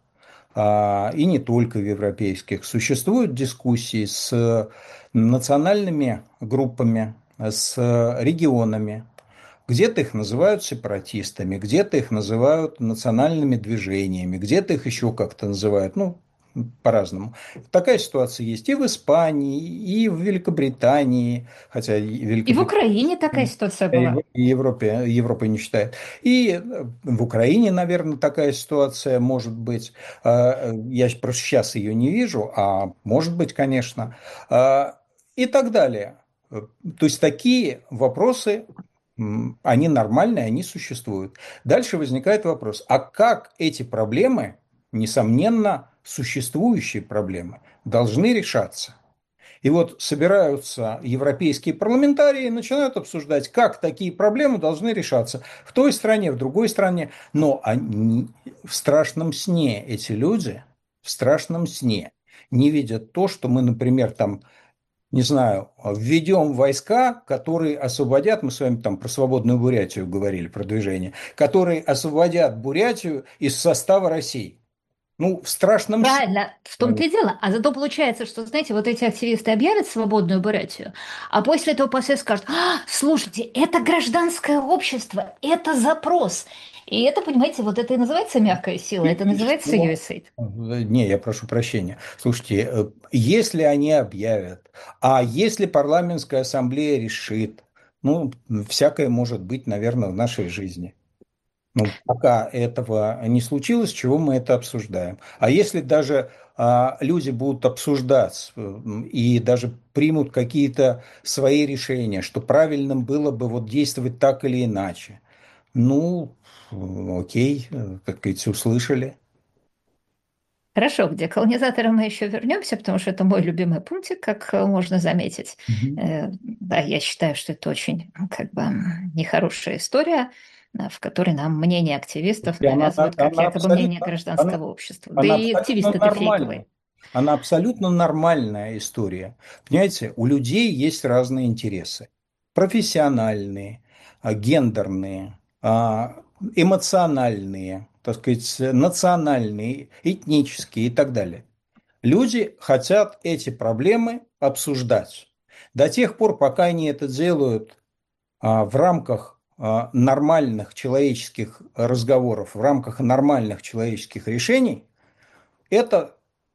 S2: а, и не только в европейских, существуют дискуссии с национальными группами, с регионами. Где-то их называют сепаратистами, где-то их называют национальными движениями, где-то их еще как-то называют, ну, по-разному. Такая ситуация есть и в Испании, и в Великобритании, хотя и
S1: И в
S2: Великобритания
S1: Украине такая ситуация была.
S2: Европе, Европа не считает. И в Украине, наверное, такая ситуация может быть. А, Я просто сейчас ее не вижу, а может быть, конечно. А, И так далее. То есть такие вопросы, м, они нормальные, они существуют. Дальше возникает вопрос, а как эти проблемы, несомненно, существующие проблемы, должны решаться? И вот собираются европейские парламентарии и начинают обсуждать, как такие проблемы должны решаться в той стране, в другой стране. Но они в страшном сне, эти люди, в страшном сне не видят то, что мы, например, там, не знаю, введем войска, которые освободят, мы с вами там про свободную Бурятию говорили, про движение, которые освободят Бурятию из состава России. Ну, в страшном сне.
S1: Правильно, в том-то и дело. А зато получается, что, знаете, вот эти активисты объявят свободную Бурятию, а после этого после скажут: «А, слушайте, это гражданское общество, это запрос». И это, понимаете, вот это и называется мягкая сила, это
S2: И
S1: называется
S2: что?
S1: ю эс эй ай ди.
S2: Не, я прошу прощения. Слушайте, э, если они объявят, а если парламентская ассамблея решит, ну, всякое может быть, наверное, в нашей жизни. Ну, пока этого не случилось, чего мы это обсуждаем? А если даже а, люди будут обсуждать э, и даже примут какие-то свои решения, что правильным было бы вот действовать так или иначе, ну, э, окей, э, как говорится, услышали.
S1: Хорошо, к деколонизаторам мы еще вернемся, потому что это мой любимый пунктик, как э, можно заметить.
S2: Мгм.
S1: Э, Да, я считаю, что это очень ну, как бы м, нехорошая история, э, в которой нам мнение активистов
S2: И она,
S1: навязывают как
S2: она
S1: якобы мнение
S2: абсолютно, она,
S1: гражданского общества. Да
S2: она
S1: и
S2: абсолютно
S1: активисты-то
S2: нормальна.
S1: фейковые.
S2: Она абсолютно нормальная история. Понимаете, у людей есть разные интересы. Профессиональные, а, гендерные, а, эмоциональные, так сказать, национальные, этнические и так далее. Люди хотят эти проблемы обсуждать. До тех пор, пока они это делают а, в рамках а, нормальных человеческих разговоров, в рамках нормальных человеческих решений, это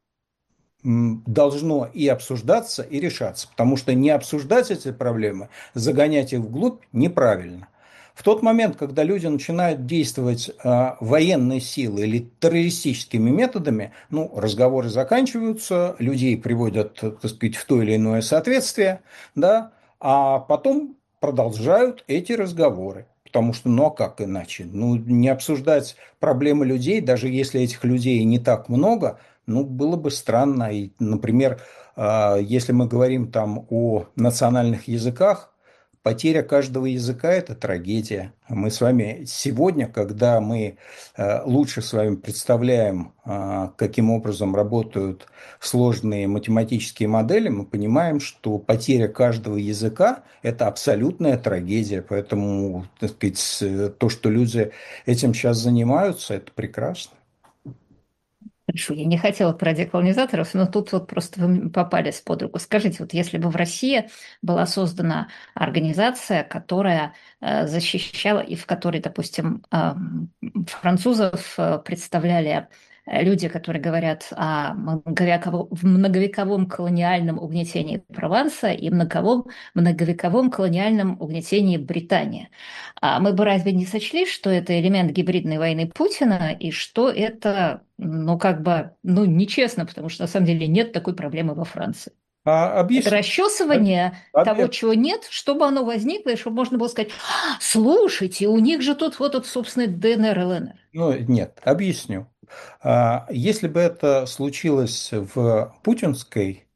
S2: должно и обсуждаться, и решаться. Потому что не обсуждать эти проблемы, загонять их вглубь неправильно. В тот момент, когда люди начинают действовать э, военной силой или террористическими методами, ну, разговоры заканчиваются, людей приводят, так сказать, в то или иное соответствие, да, а потом продолжают эти разговоры. Потому что, ну а как иначе? Ну, не обсуждать проблемы людей, даже если этих людей не так много, ну, было бы странно. И, например, а, если мы говорим там о национальных языках, потеря каждого языка – это трагедия. Мы с вами сегодня, когда мы э, лучше с вами представляем, а, каким образом работают сложные математические модели, мы понимаем, что потеря каждого языка – это абсолютная трагедия. Поэтому, так сказать, то, что люди этим сейчас занимаются, это прекрасно.
S1: Хорошо, я не хотела про деколонизаторов, но тут вот просто вы попались под руку. Скажите, вот если бы в России была создана организация, которая э, защищала и в которой, допустим, эм, французов э, представляли э, люди, которые говорят о многовековом, в многовековом колониальном угнетении Прованса и многовом, многовековом колониальном угнетении Британии. А мы бы разве не сочли, что это элемент гибридной войны Путина и что это, ну, как бы, ну, нечестно, потому что на самом деле нет такой проблемы во Франции.
S2: А,
S1: Это
S2: объясню.
S1: расчесывание того, чего нет, чтобы оно возникло, и чтобы можно было сказать: «А, слушайте, у них же тут вот, вот собственно, дэ эн эр, эл эн эр».
S2: Ну, нет, объясню. А, Если бы это случилось в путинской,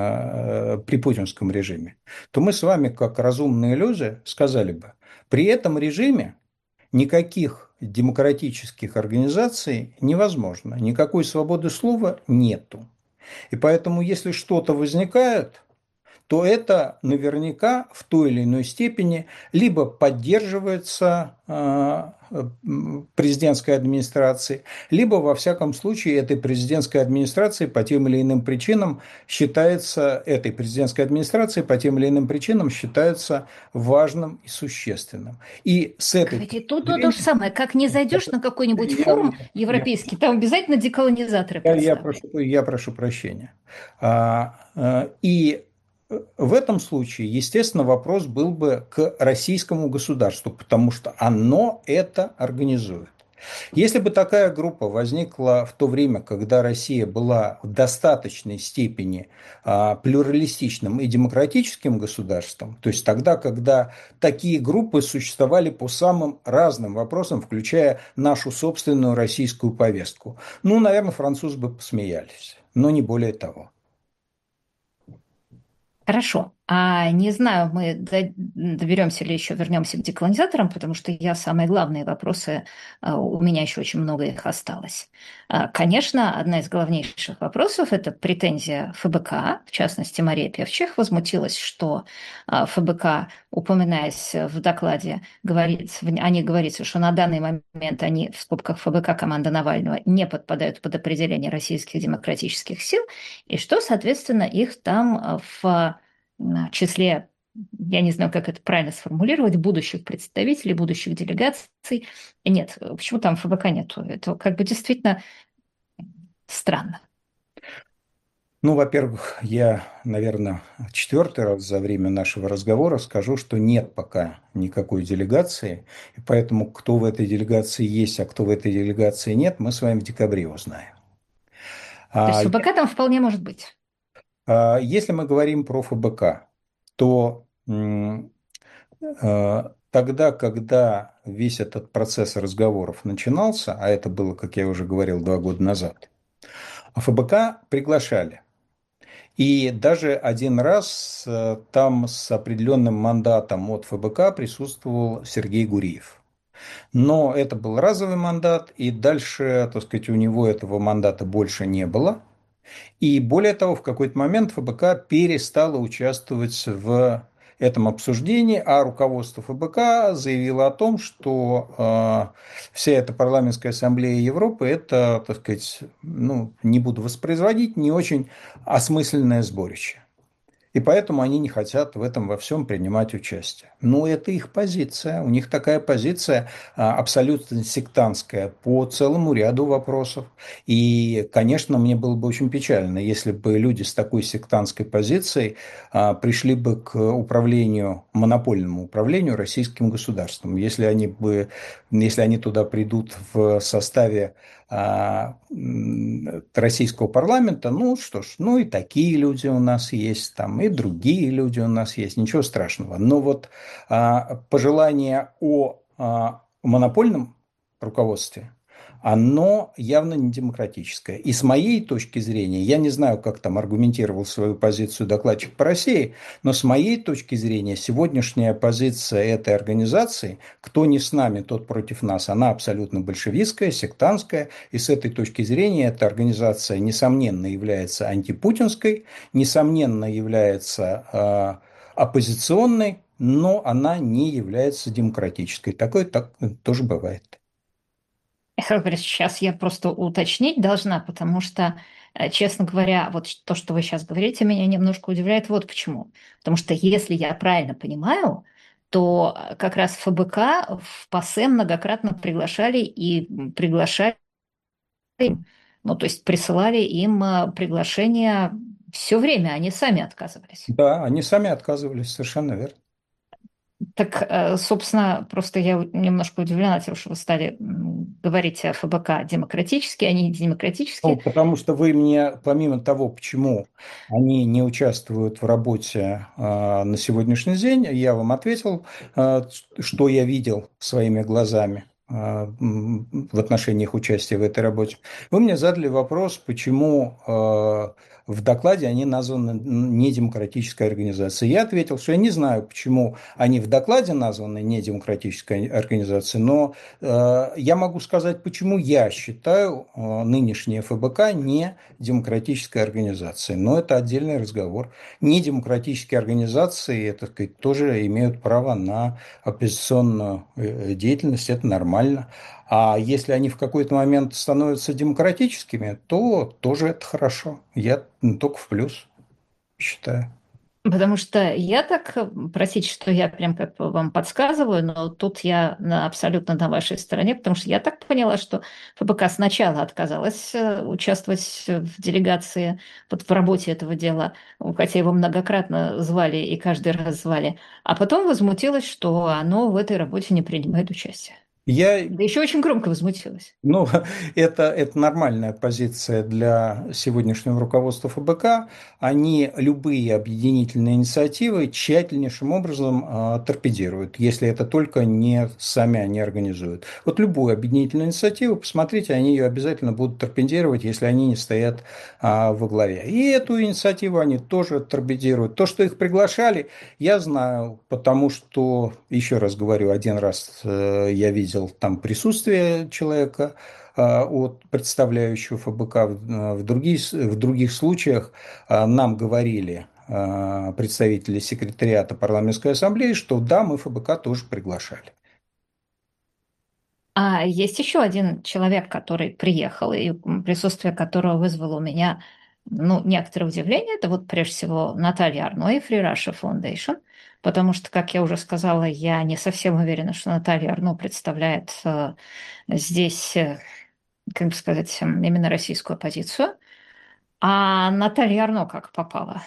S2: а, при путинском режиме, то мы с вами, как разумные люди, сказали бы, при этом режиме никаких демократических организаций невозможно, никакой свободы слова нету. И поэтому, если что-то возникает, то это наверняка в той или иной степени либо поддерживается э, президентской администрацией, либо, во всяком случае, этой президентской администрацией по тем или иным причинам считается, этой президентской администрацией по тем или иным причинам считается важным и существенным. И с
S1: Так
S2: этой
S1: ведь
S2: точки
S1: и тут то, то же
S2: зрения,
S1: самое. Как не зайдешь на какой-нибудь
S2: я,
S1: форум
S2: я,
S1: европейский, там обязательно деколонизаторы
S2: я, я
S1: представлены.
S2: прошу, я прошу прощения. А, а, и в этом случае, естественно, вопрос был бы к российскому государству, потому что оно это организует. Если бы такая группа возникла в то время, когда Россия была в достаточной степени а, плюралистичным и демократическим государством, то есть тогда, когда такие группы существовали по самым разным вопросам, включая нашу собственную российскую повестку, ну, наверное, французы бы посмеялись, но не более того.
S1: Хорошо. А не знаю, мы до- доберемся ли еще, вернемся к деколонизаторам, потому что я самые главные вопросы, а, у меня еще очень много их осталось. А, Конечно, одна из главнейших вопросов – это претензия эф бэ ка, в частности, Мария Певчих возмутилась, что а, эф бэ ка, упоминаясь в докладе, говорит, в- о них говорится, что на данный момент они, в скобках эф бэ ка, команда Навального, не подпадают под определение российских демократических сил, и что, соответственно, их там а, в на числе, я не знаю, как это правильно сформулировать, будущих представителей, будущих делегаций. Нет, почему там эф бэ ка нету? Это как бы действительно странно.
S2: Ну, во-первых, я, наверное, четвертый раз за время нашего разговора скажу, что нет пока никакой делегации, и поэтому кто в этой делегации есть, а кто в этой делегации нет, мы с вами в декабре узнаем.
S1: То
S2: А
S1: есть эф бэ ка там вполне может быть.
S2: а если мы говорим про эф бэ ка, то м, а, тогда, когда весь этот процесс разговоров начинался, а это было, как я уже говорил, два года назад, эф бэ ка приглашали. И даже один раз э, там с определенным мандатом от эф бэ ка присутствовал Сергей Гуриев. Но это был разовый мандат, и дальше, так сказать, у него этого мандата больше не было. И более того, в какой-то момент эф бэ ка перестала участвовать в этом обсуждении, а руководство эф бэ ка заявило о том, что э, вся эта парламентская ассамблея Европы – это, так сказать, ну, не буду воспроизводить, не очень осмысленное сборище. И поэтому они не хотят в этом во всем принимать участие. Но это их позиция. У них такая позиция а, абсолютно сектантская по целому ряду вопросов. И, конечно, мне было бы очень печально, если бы люди с такой сектантской позицией а, пришли бы к управлению, монопольному управлению российским государством. Если они, бы, если они туда придут в составе а, российского парламента, ну что ж, ну и такие люди у нас есть, там и другие люди у нас есть, ничего страшного. Но вот а, пожелание о а, монопольном руководстве, оно явно не демократическое. И с моей точки зрения, я не знаю, как там аргументировал свою позицию докладчик по России, но с моей точки зрения сегодняшняя позиция этой организации, кто не с нами, тот против нас, она абсолютно большевистская, сектантская, и с этой точки зрения эта организация, несомненно, является антипутинской, несомненно, является э, оппозиционной, но она не является демократической. Такое так тоже бывает.
S1: Михаил Борисович, сейчас я просто уточнить должна, потому что, э, честно говоря, вот то, что вы сейчас говорите, меня немножко удивляет вот почему. Потому что, если я правильно понимаю, то э, как раз эф бэ ка в ПАСЕ многократно приглашали и м, приглашали, ну, то есть присылали им э, приглашения все время, они сами отказывались.
S2: Да, они сами отказывались, совершенно верно.
S1: Так, э, собственно, просто я немножко удивлена тем, что вы стали м, говорить о эф бэ ка демократически, они не
S2: Ну,
S1: демократически.
S2: потому что вы мне, помимо того, почему они не участвуют в работе а, на сегодняшний день, я вам ответил, а, что я видел своими глазами. а, м, в отношении их участия в этой работе. Вы мне задали вопрос, почему а, в докладе они названы недемократической организацией. Я ответил, что я не знаю, почему они в докладе названы недемократической организацией, но э, я могу сказать, почему я считаю э, нынешнее эф бэ ка не демократической организацией. Но это отдельный разговор. Недемократические организации, это, так сказать, тоже имеют право на оппозиционную э, деятельность, это нормально. А если они в какой-то момент становятся демократическими, то тоже это хорошо. Я только в плюс считаю.
S1: Потому что я так, э, простите, что я прям как бы вам подсказываю, но тут я на, абсолютно на вашей стороне, потому что я так поняла, что эф бэ ка сначала отказалась э, участвовать в делегации, вот в работе этого дела, хотя его многократно звали и каждый раз звали, а потом возмутилась, что оно в этой работе не принимает участие.
S2: Я
S1: Да еще очень громко возмутилась.
S2: Ну, это, это нормальная позиция для сегодняшнего руководства эф бэ ка. Они любые объединительные инициативы тщательнейшим образом а, торпедируют, если это только не сами они организуют. Вот любую объединительную инициативу, посмотрите, они ее обязательно будут торпедировать, если они не стоят а, во главе. И эту инициативу они тоже торпедируют. То, что их приглашали, я знаю, потому что, еще раз говорю, один раз э, я видел там присутствие человека, а, от представляющего эф бэ ка. В, другие, в других случаях а, нам говорили а, представители секретариата парламентской ассамблеи, что да, мы эф бэ ка тоже приглашали.
S1: А есть еще один человек, который приехал, и присутствие которого вызвало у меня ну, некоторое удивление. Это вот прежде всего Наталья Арно и Free Russia Foundation, потому что, как я уже сказала, я не совсем уверена, что Наталья Арно представляет э, здесь, э, как бы сказать, эм, именно российскую оппозицию. А Наталья Арно как попала?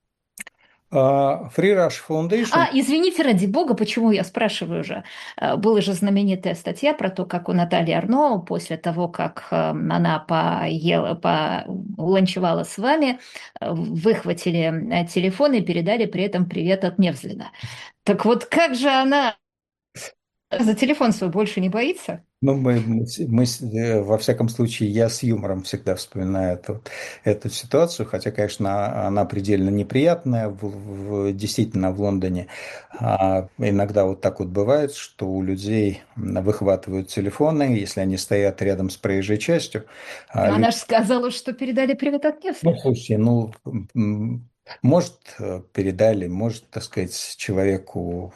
S2: А, Free Russia Foundation.
S1: А, извините, ради бога, почему я спрашиваю уже? Э, Была же знаменитая статья про то, как у Натальи Арно после того, как э, она поела, поланчевала с вами, э, выхватили э, телефон и передали при этом привет от Невзлина. Так вот, как же она за телефон свой больше не боится?
S2: Ну, мы, мы, с- мы с- э, во всяком случае, я с юмором всегда вспоминаю эту, эту ситуацию, хотя, конечно, она предельно неприятная. В, в- действительно, в Лондоне а, иногда вот так вот бывает, что у людей выхватывают телефоны, если они стоят рядом с проезжей частью. а
S1: Но
S2: лю-
S1: она же сказала, что передали привет от
S2: ну,
S1: Невзлина.
S2: слушайте, ну, м, может, э, передали, может, так сказать, человеку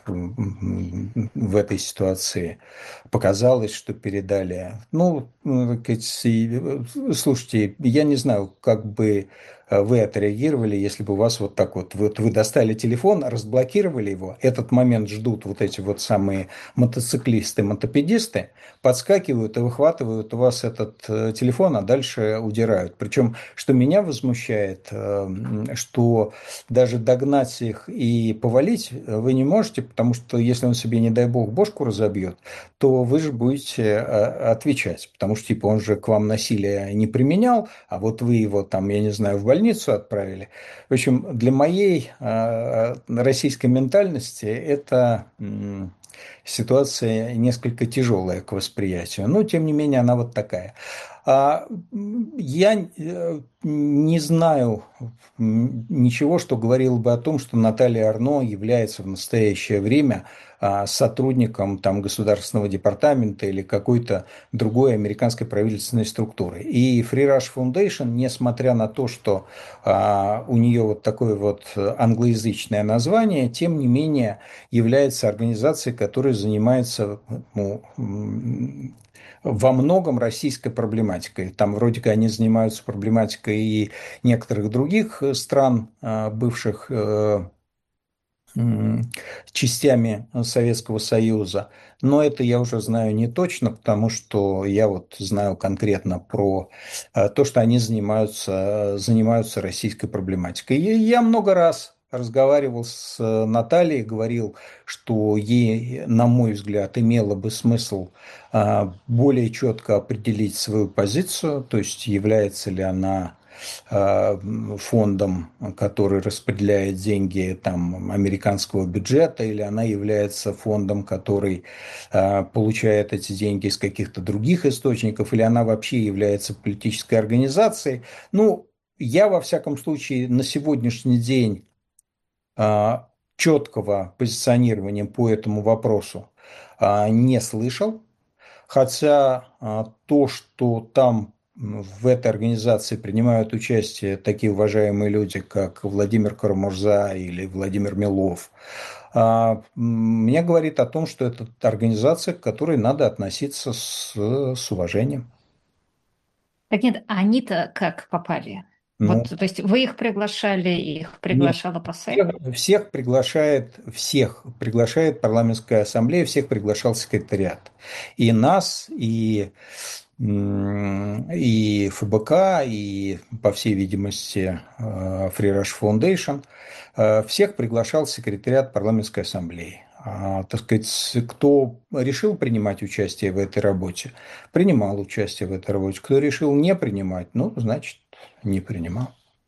S2: м, м, в этой ситуации показалось, что передали. Ну, ну, так сказать, и, э, слушайте, я не знаю, как бы э, вы отреагировали, если бы у вас вот так вот, вот вы достали телефон, разблокировали его, этот момент ждут вот эти вот самые мотоциклисты, мотопедисты, подскакивают и выхватывают у вас этот э, телефон, а дальше удирают. Причем, что меня возмущает, э, что даже догнать их и повалить э, вы не можете, потому что если он себе, не дай бог, бошку разобьет, то вы же будете э, отвечать, потому что типа он же к вам насилие не применял, а вот вы его там, я не знаю, в больницу отправили. В общем, для моей э, российской ментальности это м, ситуация несколько тяжелая к восприятию. Но, тем не менее, она вот такая. А, Я э, не знаю м, ничего, что говорило бы о том, что Наталья Арно является в настоящее время а, сотрудником там, государственного департамента или какой-то другой американской правительственной структуры. И Free Rush Foundation, несмотря на то, что а, у нее вот такое вот англоязычное название, тем не менее является организацией, которая занимается ну, во многом российской проблематикой. Там вроде как они занимаются проблематикой и некоторых других стран, а, бывших э, частями Советского Союза. Но это я уже знаю не точно, потому что я вот знаю конкретно про э, то, что они занимаются, занимаются российской проблематикой. И я много раз разговаривал с э, Натальей, говорил, что ей, на мой взгляд, имело бы смысл а, более четко определить свою позицию, то есть является ли она э, фондом, который распределяет деньги там, американского бюджета, или она является фондом, который э, получает эти деньги из каких-то других источников, или она вообще является политической организацией. Ну, я, во всяком случае, на сегодняшний день а, четкого позиционирования по этому вопросу а, не слышал, хотя а, то, что там в этой организации принимают участие такие уважаемые люди, как Владимир Карамурза или Владимир Милов, а, мне говорит о том, что это организация, к которой надо относиться с, с уважением.
S1: Так нет, а они-то как попали? Вот,
S2: Ну,
S1: то есть вы их приглашали, их
S2: нет,
S1: приглашала ПАСЕ?
S2: всех, всех приглашает, всех приглашает парламентская ассамблея, всех приглашал секретариат. И нас, и, и ФБК, и, по всей видимости, э, Free Rush Foundation, э, всех приглашал секретариат парламентской ассамблеи. А, так сказать, кто решил принимать участие в этой работе, принимал участие в этой работе. Кто решил не принимать, ну, значит, не принимал.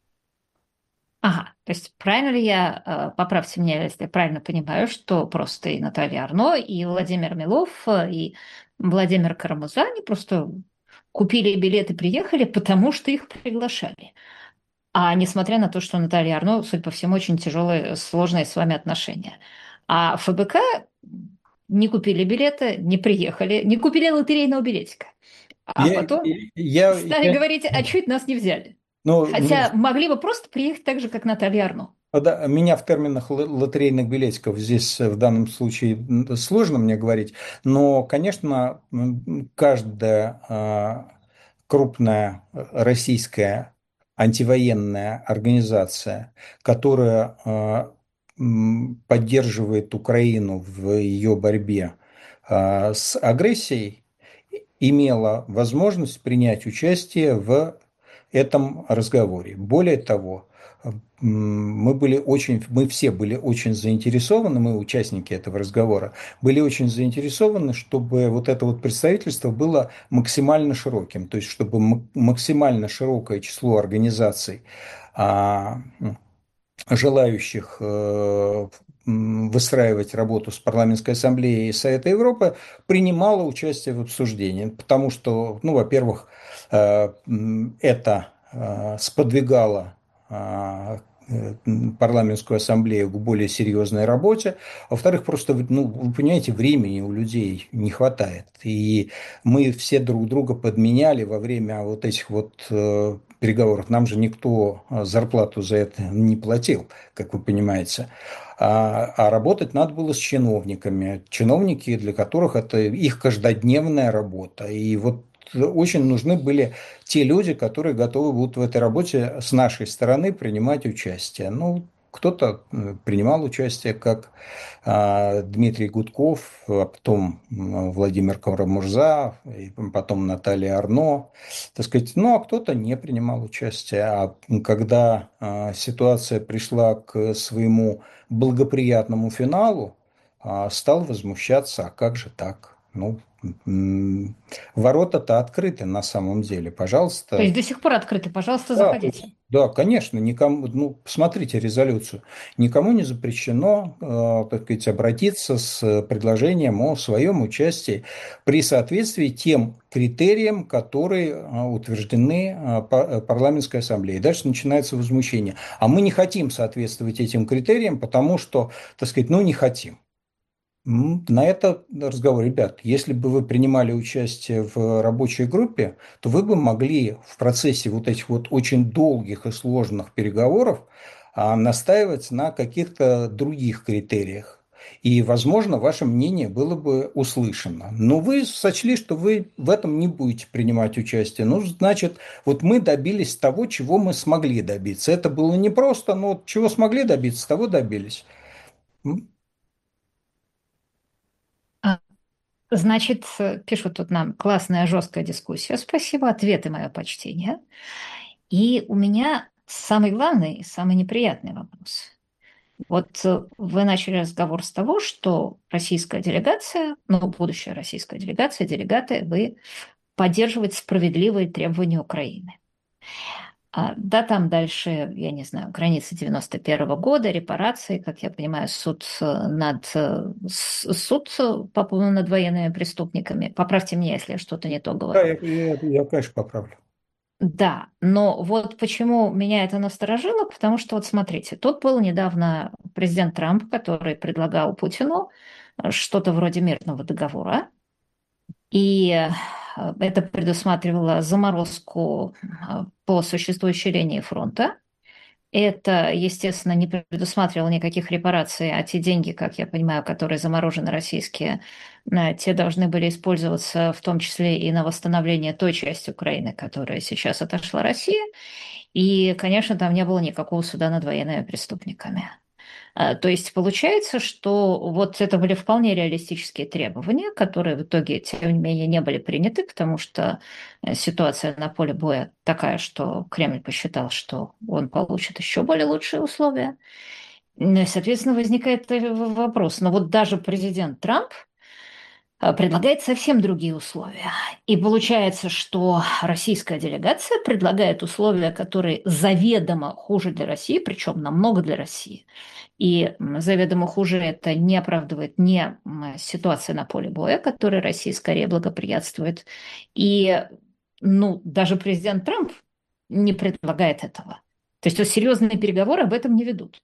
S1: Ага, то есть правильно ли я, э, поправьте меня, если я правильно понимаю, что просто и Наталья Арно, и Владимир Милов, э, и Владимир Карамуза, они просто купили билеты, приехали, потому что их приглашали. А несмотря на то, что Наталья Арно, судя по всему, очень тяжелые, сложные с вами отношения. А ФБК не купили билеты, не приехали, не купили лотерейного билетика. А
S2: Я,
S1: потом
S2: я,
S1: стали
S2: я,
S1: говорить, а чуть нас не взяли.
S2: ну,
S1: Хотя могли бы просто приехать так же, как Наталья Арно.
S2: да, меня в терминах ло- лотерейных билетиков здесь э, в данном случае м, сложно мне говорить, но, конечно, м, каждая а, крупная э, российская антивоенная организация, которая а, м, поддерживает Украину в ее борьбе а, с агрессией, имела возможность принять участие в этом разговоре. Более того, мы были очень, мы все были очень заинтересованы, мы участники этого разговора, были очень заинтересованы, чтобы вот это вот представительство было максимально широким, то есть чтобы максимально широкое число организаций, а, желающих э, выстраивать работу с парламентской ассамблеей и Совета Европы принимало участие в обсуждении, потому что, ну, во-первых, э, это э, сподвигало э, парламентскую ассамблею к более серьезной работе, а во-вторых, просто, ну, вы понимаете, времени у людей не хватает, и мы все друг друга подменяли во время вот этих вот э, переговоров. Нам же никто э, зарплату за это не платил, как вы понимаете. А, а работать надо было с чиновниками. Чиновники, для которых это их каждодневная работа. И вот очень нужны были те люди, которые готовы будут в этой работе с нашей стороны принимать участие. Ну, кто-то э, принимал участие, как а, Дмитрий Гудков, а потом Владимир Карамурза, и потом Наталья Арно, так сказать, ну, а кто-то не принимал участие. А когда а, ситуация пришла к своему благоприятному финалу, а, стал возмущаться, а как же так? Ну, м, ворота-то открыты на самом деле.
S1: То
S2: Пожалуйста,
S1: есть до сих пор открыты, пожалуйста,
S2: да, то
S1: заходите.
S2: есть, да, конечно, никому, ну, посмотрите резолюцию, никому не запрещено, э, так сказать, обратиться с предложением о своем участии при соответствии тем критериям, которые э, утверждены э, па- э, парламентской ассамблеей. Дальше начинается возмущение. А мы не хотим соответствовать этим критериям, потому что, так сказать, ну, не хотим. М, На это разговор, ребят, если бы вы принимали участие в рабочей группе, то вы бы могли в процессе вот этих вот очень долгих и сложных переговоров а, настаивать на каких-то других критериях. И, возможно, ваше мнение было бы услышано. Но вы сочли, что вы в этом не будете принимать участие. Ну, значит, вот мы добились того, чего мы смогли добиться. Это было непросто, но чего смогли добиться, того добились. М?
S1: А, Значит, э, пишут тут нам, классная жесткая дискуссия. Спасибо, ответы мое почтение. И у меня самый главный и самый неприятный вопрос. Вот э, вы начали разговор с того, что российская делегация, ну, будущая российская делегация, делегаты, вы поддерживаете справедливые требования Украины. А, да, там дальше, я не знаю, границы девяносто первого года, репарации, как я понимаю, суд э, над э, с- суд э, по поводу над военными преступниками. Поправьте меня, если я что-то не то
S2: Да,
S1: говорю.
S2: я, я, я, конечно, поправлю.
S1: Да, но вот почему меня это насторожило, потому что вот смотрите, тут был недавно президент Трамп, который предлагал Путину э, что-то вроде мирного договора, и э, это предусматривало заморозку э, по существующей линии фронта. Это, естественно, не предусматривало никаких репараций, а те деньги, как я понимаю, которые заморожены российские, э, те должны были использоваться в том числе и на восстановление той части Украины, которая сейчас отошла России. И, конечно, там не было никакого суда над военными преступниками. А, То есть получается, что вот это были вполне реалистические требования, которые в итоге, тем не менее, не были приняты, потому что э, ситуация на поле боя такая, что Кремль посчитал, что он получит еще более лучшие условия. Ну и, соответственно, возникает э, в- вопрос. Но вот даже президент Трамп э, предлагает совсем другие условия. И получается, что российская делегация предлагает условия, которые заведомо хуже для России, причем намного для России. И м, заведомо хуже это не оправдывает ни м, ситуация на поле боя, которой России скорее благоприятствует. И ну, даже президент Трамп не предлагает этого. То есть вот серьезные переговоры об этом не ведут.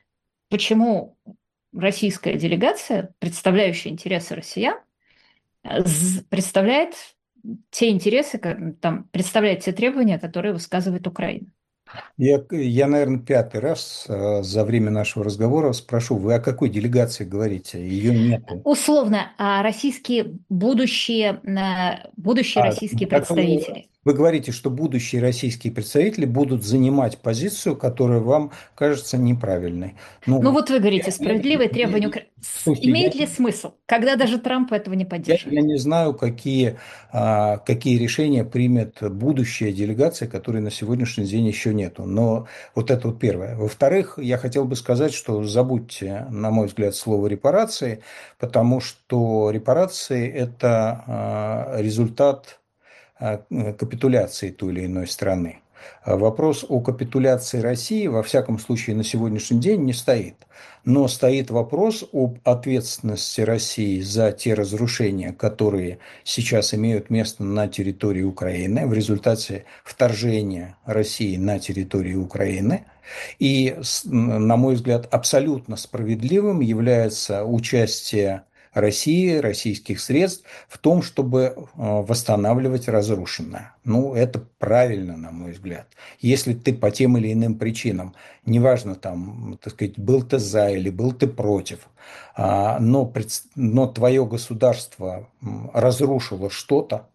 S1: Почему российская делегация, представляющая интересы россиян, э, з- представляет те интересы, ка- там, представляет те требования, которые высказывает Украина?
S2: Я, я, наверное, пятый раз э, за время нашего разговора спрошу, вы о какой делегации говорите? Ее нету.
S1: Условно, а российские будущие, э, будущие
S2: А,
S1: российские
S2: так вы,
S1: представители.
S2: вы говорите, что будущие российские представители будут занимать позицию, которая вам кажется неправильной.
S1: Ну
S2: Ну,
S1: вот вы говорите,
S2: я, я-
S1: справедливые требования
S2: я-
S1: Украины.
S2: слушайте, я,
S1: Имеет ли смысл, когда даже Трамп этого не
S2: Я, я
S1: поддерживает?
S2: не знаю, какие, а, какие решения примет будущая делегация, которой на сегодняшний день еще нету. Но вот это вот первое. Во-вторых, я хотел бы сказать, что забудьте, на мой взгляд, слово репарации, потому что репарации – это а, результат а, капитуляции той или иной страны. А Вопрос о капитуляции России, во всяком случае, на сегодняшний день не стоит. Но стоит вопрос об ответственности России за те разрушения, которые сейчас имеют место на территории Украины в результате вторжения России на территорию Украины. И, на мой взгляд, абсолютно справедливым является участие России, российских средств в том, чтобы э, восстанавливать разрушенное. Ну, это правильно, на мой взгляд. Если ты по тем или иным причинам, неважно там, так сказать, был ты за или был ты против, а, но, но твое государство разрушило что-то,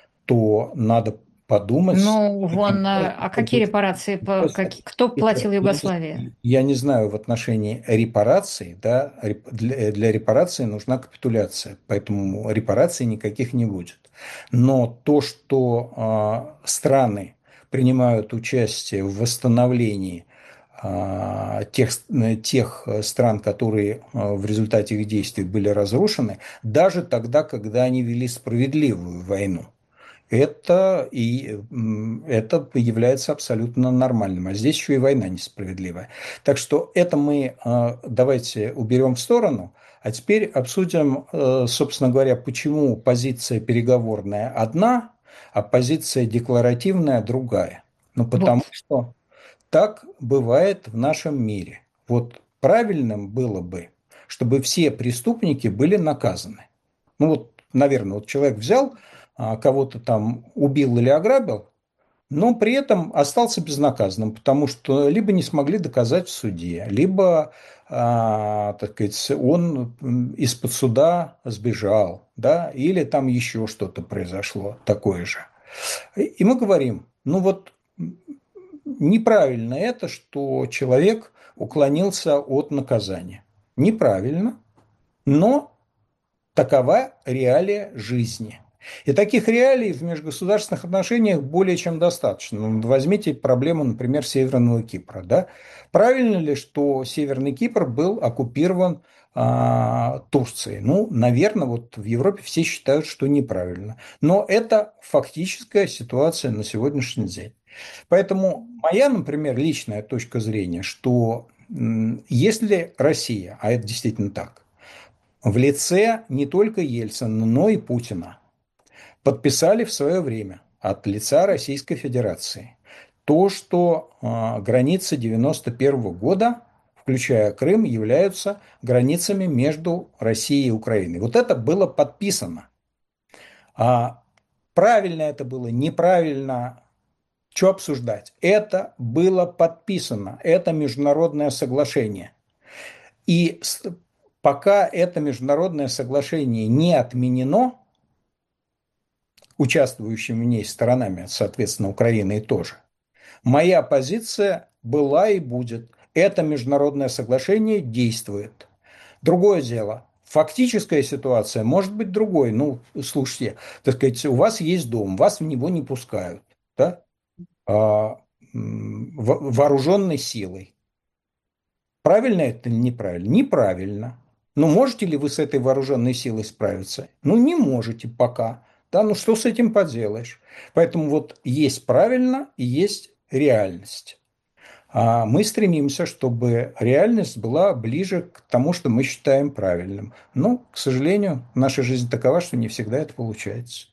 S2: то надо подумать,
S1: Ну,
S2: каким
S1: вон, а а какие репарации, по- как- кто платил Югославии?
S2: я не знаю в отношении репараций, да, реп- для, для репарации нужна капитуляция, поэтому репараций никаких не будет. Но то, что а, страны принимают участие в восстановлении а, тех, тех стран, которые а, в результате их действий были разрушены, даже тогда, когда они вели справедливую войну, это, и, это является абсолютно нормальным. А здесь еще и война несправедливая. Так что это мы а, давайте уберем в сторону. А теперь обсудим, э, собственно говоря, почему позиция переговорная одна, а позиция декларативная другая. Ну, потому
S1: Вот.
S2: что так бывает в нашем мире. Вот правильным было бы, чтобы все преступники были наказаны. Ну вот, наверное, вот человек взял, а, кого-то там убил или ограбил, но при этом остался безнаказанным, потому что либо не смогли доказать в суде, либо, а, так сказать, он из-под суда сбежал, да, или там еще что-то произошло такое же. И мы говорим, ну вот неправильно это, что человек уклонился от наказания. Неправильно, но такова реалия жизни. И таких реалий в межгосударственных отношениях более чем достаточно. Ну, возьмите проблему, например, Северного Кипра. Да? Правильно ли, что Северный Кипр был оккупирован а, Турцией? Ну, наверное, вот в Европе все считают, что неправильно. Но это фактическая ситуация на сегодняшний день. Поэтому моя, например, личная точка зрения, что если Россия, а это действительно так, в лице не только Ельцина, но и Путина подписали в свое время от лица Российской Федерации то, что э, границы девяносто первого года, включая Крым, являются границами между Россией и Украиной. Вот это было подписано. А правильно это было, неправильно, что обсуждать? Это было подписано, это международное соглашение. И пока это международное соглашение не отменено, участвующими в ней сторонами, соответственно, Украиной тоже, моя позиция была и будет. Это международное соглашение действует. Другое дело. Фактическая ситуация может быть другой. Ну, слушайте, так сказать, у вас есть дом, вас в него не пускают, да? А, вооруженной силой. Правильно это или неправильно? Неправильно. Но можете ли вы с этой вооруженной силой справиться? Ну, не можете пока. Да, ну что с этим поделаешь? Поэтому вот есть правильно и есть реальность. А мы стремимся, чтобы реальность была ближе к тому, что мы считаем правильным. Но, к сожалению, наша жизнь такова, что не всегда это получается.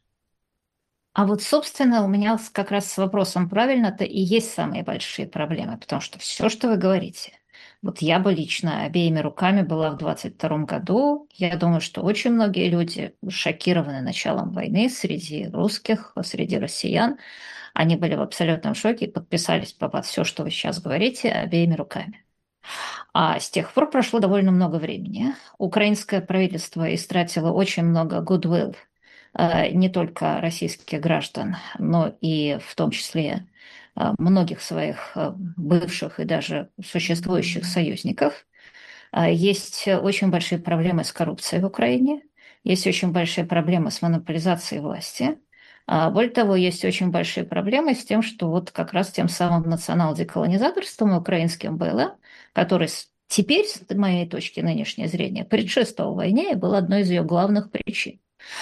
S1: А вот, собственно, у меня с- как раз с вопросом правильно-то и есть самые большие проблемы, потому что все, что вы говорите, вот я бы лично обеими руками была в двадцать втором году. Я думаю, что очень многие люди шокированы началом войны среди русских, среди россиян. Они были в абсолютном шоке и подписались под все, что вы сейчас говорите, обеими руками. А с тех пор прошло довольно много времени. Украинское правительство истратило очень много goodwill э, не только российских граждан, но и в том числе э, многих своих э, бывших и даже существующих союзников. А, Есть очень большие проблемы с коррупцией в Украине, есть очень большие проблемы с монополизацией власти. А, Более того, есть очень большие проблемы с тем, что вот как раз тем самым национал-деколонизаторством украинским было, который с- теперь, с моей точки нынешнего зрения, предшествовал войне и был одной из ее главных причин.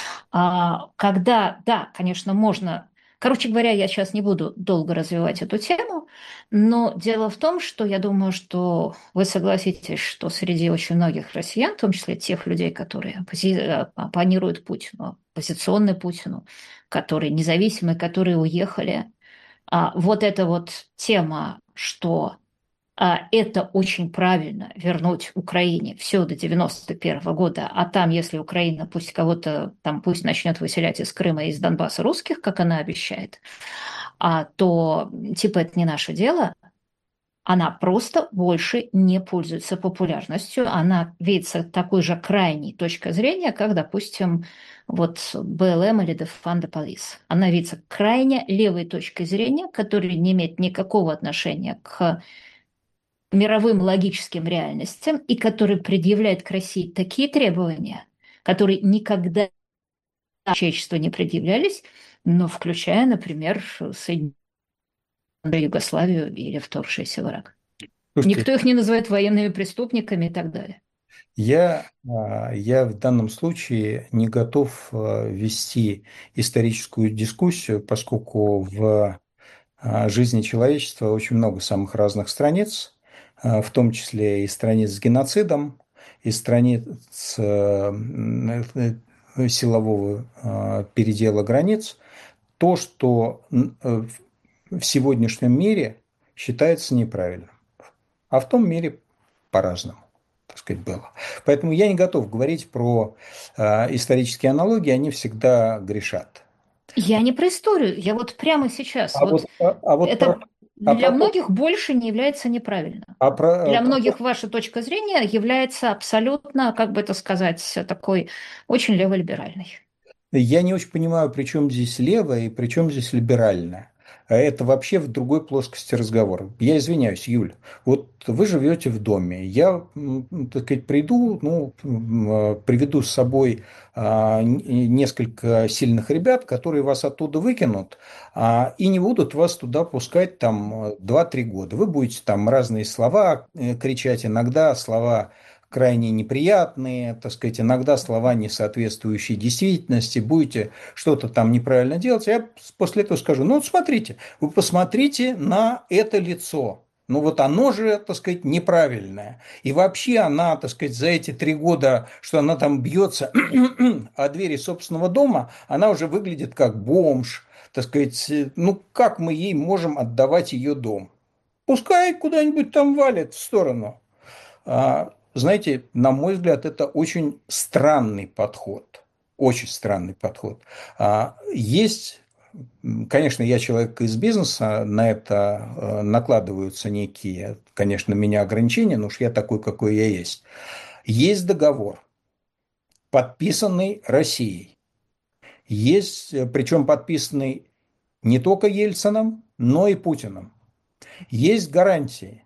S1: А, когда, да, конечно, можно... Короче говоря, я сейчас не буду долго развивать эту тему, но дело в том, что я думаю, что вы согласитесь, что среди очень многих россиян, в том числе тех людей, которые оппози- э, оппонируют Путину, оппозиционны Путину, которые независимые, которые уехали, а, вот эта вот тема, что а, это очень правильно вернуть Украине все до девяносто первого года, а там, если Украина пусть кого-то там пусть начнет выселять из Крыма и из Донбасса русских, как она обещает, а, то типа это не наше дело, она просто больше не пользуется популярностью. Она видится такой же крайней точкой зрения, как, допустим, вот бэ эл эм или Defund the Police. Она видится крайне левой точкой зрения, которая не имеет никакого отношения к мировым логическим реальностям и который предъявляет к России такие требования, которые никогда человечеству не предъявлялись, но включая, например, Соединенную Югославию или вторгшийся враг.
S2: Слушайте,
S1: Никто их не называет военными преступниками и так далее.
S2: Я, а, я в данном случае не готов а, вести историческую дискуссию, поскольку в а, жизни человечества очень много самых разных страниц, а, в том числе и страниц с геноцидом, и страниц э, м, э, силового а, передела границ. То, что м, э, в сегодняшнем мире считается неправильным, а в том мире по-разному, так сказать, было. Поэтому я не готов говорить про э, исторические аналогии, они всегда грешат.
S1: Я не про историю, я вот прямо сейчас.
S2: А вот,
S1: Вот
S2: а, а вот про,
S1: это
S2: а
S1: для
S2: про, то-
S1: многих больше не является неправильно.
S2: а про,
S1: Для
S2: про то-
S1: многих ваша точка зрения является абсолютно, как бы это сказать, такой очень леволиберальной.
S2: я не очень понимаю, при чем здесь левое и при чем здесь либеральное. а это вообще в другой плоскости разговора. Я извиняюсь, Юль, вот вы живете в доме, я, м, так сказать, приду, ну, м, а, приведу с собой а, н- несколько сильных ребят, которые вас оттуда выкинут, а, и не будут вас туда пускать там два-три года. Вы будете там разные слова э, кричать, иногда слова крайне неприятные, так сказать, иногда слова, не соответствующие действительности, будете что-то там неправильно делать, я после этого скажу, ну вот смотрите, вы посмотрите на это лицо, ну вот оно же, так сказать, неправильное. И вообще она, так сказать, за эти три года, что она там бьется о двери собственного дома, она уже выглядит как бомж, так сказать, ну как мы ей можем отдавать ее дом? Пускай куда-нибудь там валит в сторону. А, знаете, на мой взгляд, это очень странный подход. Очень странный подход. А, есть, конечно, я человек из бизнеса, на это э, накладываются некие, конечно, меня ограничения, но уж я такой, какой я есть. Есть договор, подписанный Россией. Есть, э, причем подписанный не только Ельцином, но и Путиным. Есть гарантии.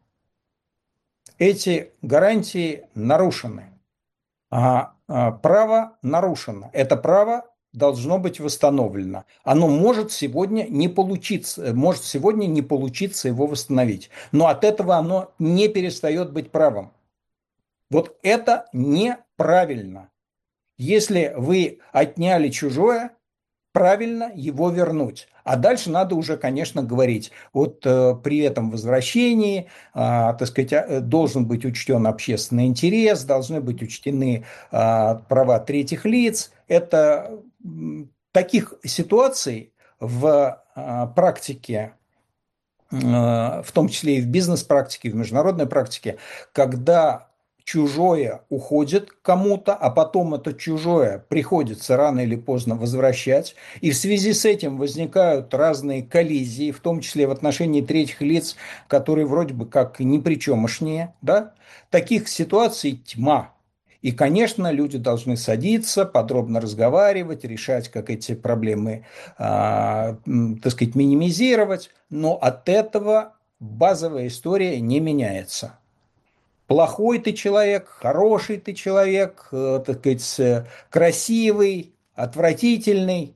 S2: Эти гарантии нарушены. А, а, право нарушено. Это право должно быть восстановлено. Оно может сегодня не получиться, может сегодня не получиться его восстановить. Но от этого оно не перестает быть правом. Вот это неправильно. Если вы отняли чужое, правильно его вернуть. А дальше надо уже, конечно, говорить. Вот э, при этом возвращении, э, так сказать, э, должен быть учтен общественный интерес, должны быть учтены э, права третьих лиц. Это м, таких ситуаций в э, практике, э, в том числе и в бизнес-практике, в международной практике, когда чужое уходит к кому-то, а потом это чужое приходится рано или поздно возвращать. И в связи с этим возникают разные коллизии, в том числе в отношении третьих лиц, которые вроде бы как непричемышние. Да? Таких ситуаций тьма. И, конечно, люди должны садиться, подробно разговаривать, решать, как эти проблемы, а, так сказать, минимизировать, но от этого базовая история не меняется. Плохой ты человек, хороший ты человек, э, так сказать, э, красивый, отвратительный.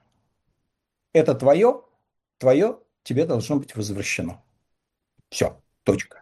S2: Это твое, твое тебе должно быть возвращено. Все, точка.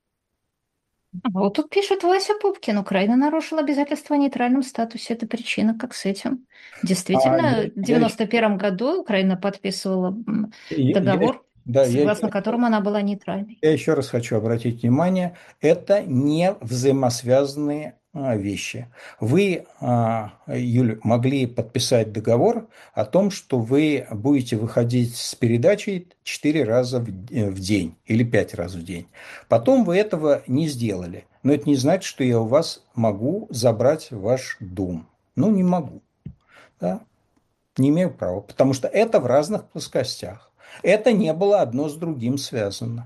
S1: А вот тут пишет Вася Пупкин. Украина нарушила обязательства о нейтральном статусе. Это причина, как с этим.
S2: А
S1: Действительно,
S2: я,
S1: в
S2: я еще,
S1: девяносто первом году Украина подписывала м,
S2: я- я-
S1: договор,
S2: да, я
S1: согласно
S2: еще
S1: которому она была нейтральной.
S2: Я еще раз хочу обратить внимание, это не взаимосвязанные а, вещи. Вы, а, Юля, могли подписать договор о том, что вы будете выходить с передачей четыре раза в э, в день или пять раз в день. Потом вы этого не сделали. Но это не значит, что я у вас могу забрать ваш дом. Ну, не могу. Да? Не имею права, потому что это в разных плоскостях. Это не было одно с другим связано.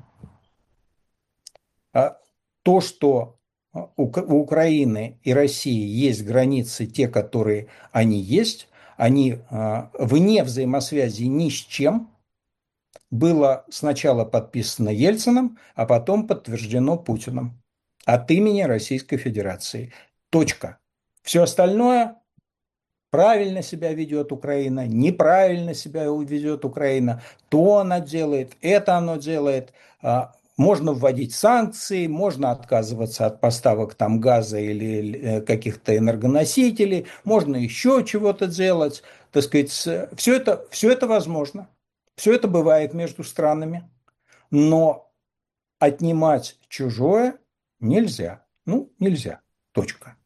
S2: А то, что а, у у Украины и России есть границы, те, которые они есть, они а, вне взаимосвязи ни с чем, было сначала подписано Ельциным, а потом подтверждено Путиным от имени Российской Федерации. Точка. Все остальное правильно себя ведет Украина, неправильно себя ведет Украина, то она делает, это оно делает. А, Можно вводить санкции, можно отказываться от поставок там газа или э, каких-то энергоносителей, можно еще чего-то делать. Так сказать, все это, все это возможно. Все это бывает между странами. Но отнимать чужое нельзя. Ну, нельзя. Точка.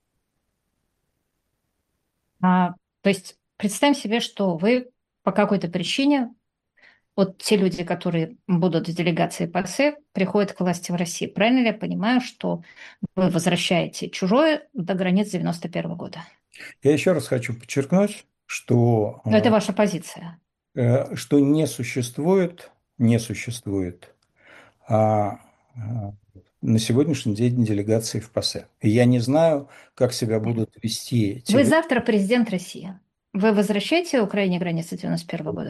S1: А, то есть представим себе, что вы по какой-то причине, вот те люди, которые будут в делегации ПАСЕ, приходят к власти в России. Правильно ли я понимаю, что вы возвращаете чужое до границ девяносто первого года?
S2: Я еще раз хочу подчеркнуть, что
S1: Но это
S2: э,
S1: ваша позиция.
S2: э, что не существует, не существует а, а, на сегодняшний день делегации в ПАСЕ. И я не знаю, как себя будут вести те
S1: Вы
S2: люди.
S1: завтра президент России. Вы возвращаете Украине границы девяносто первого года?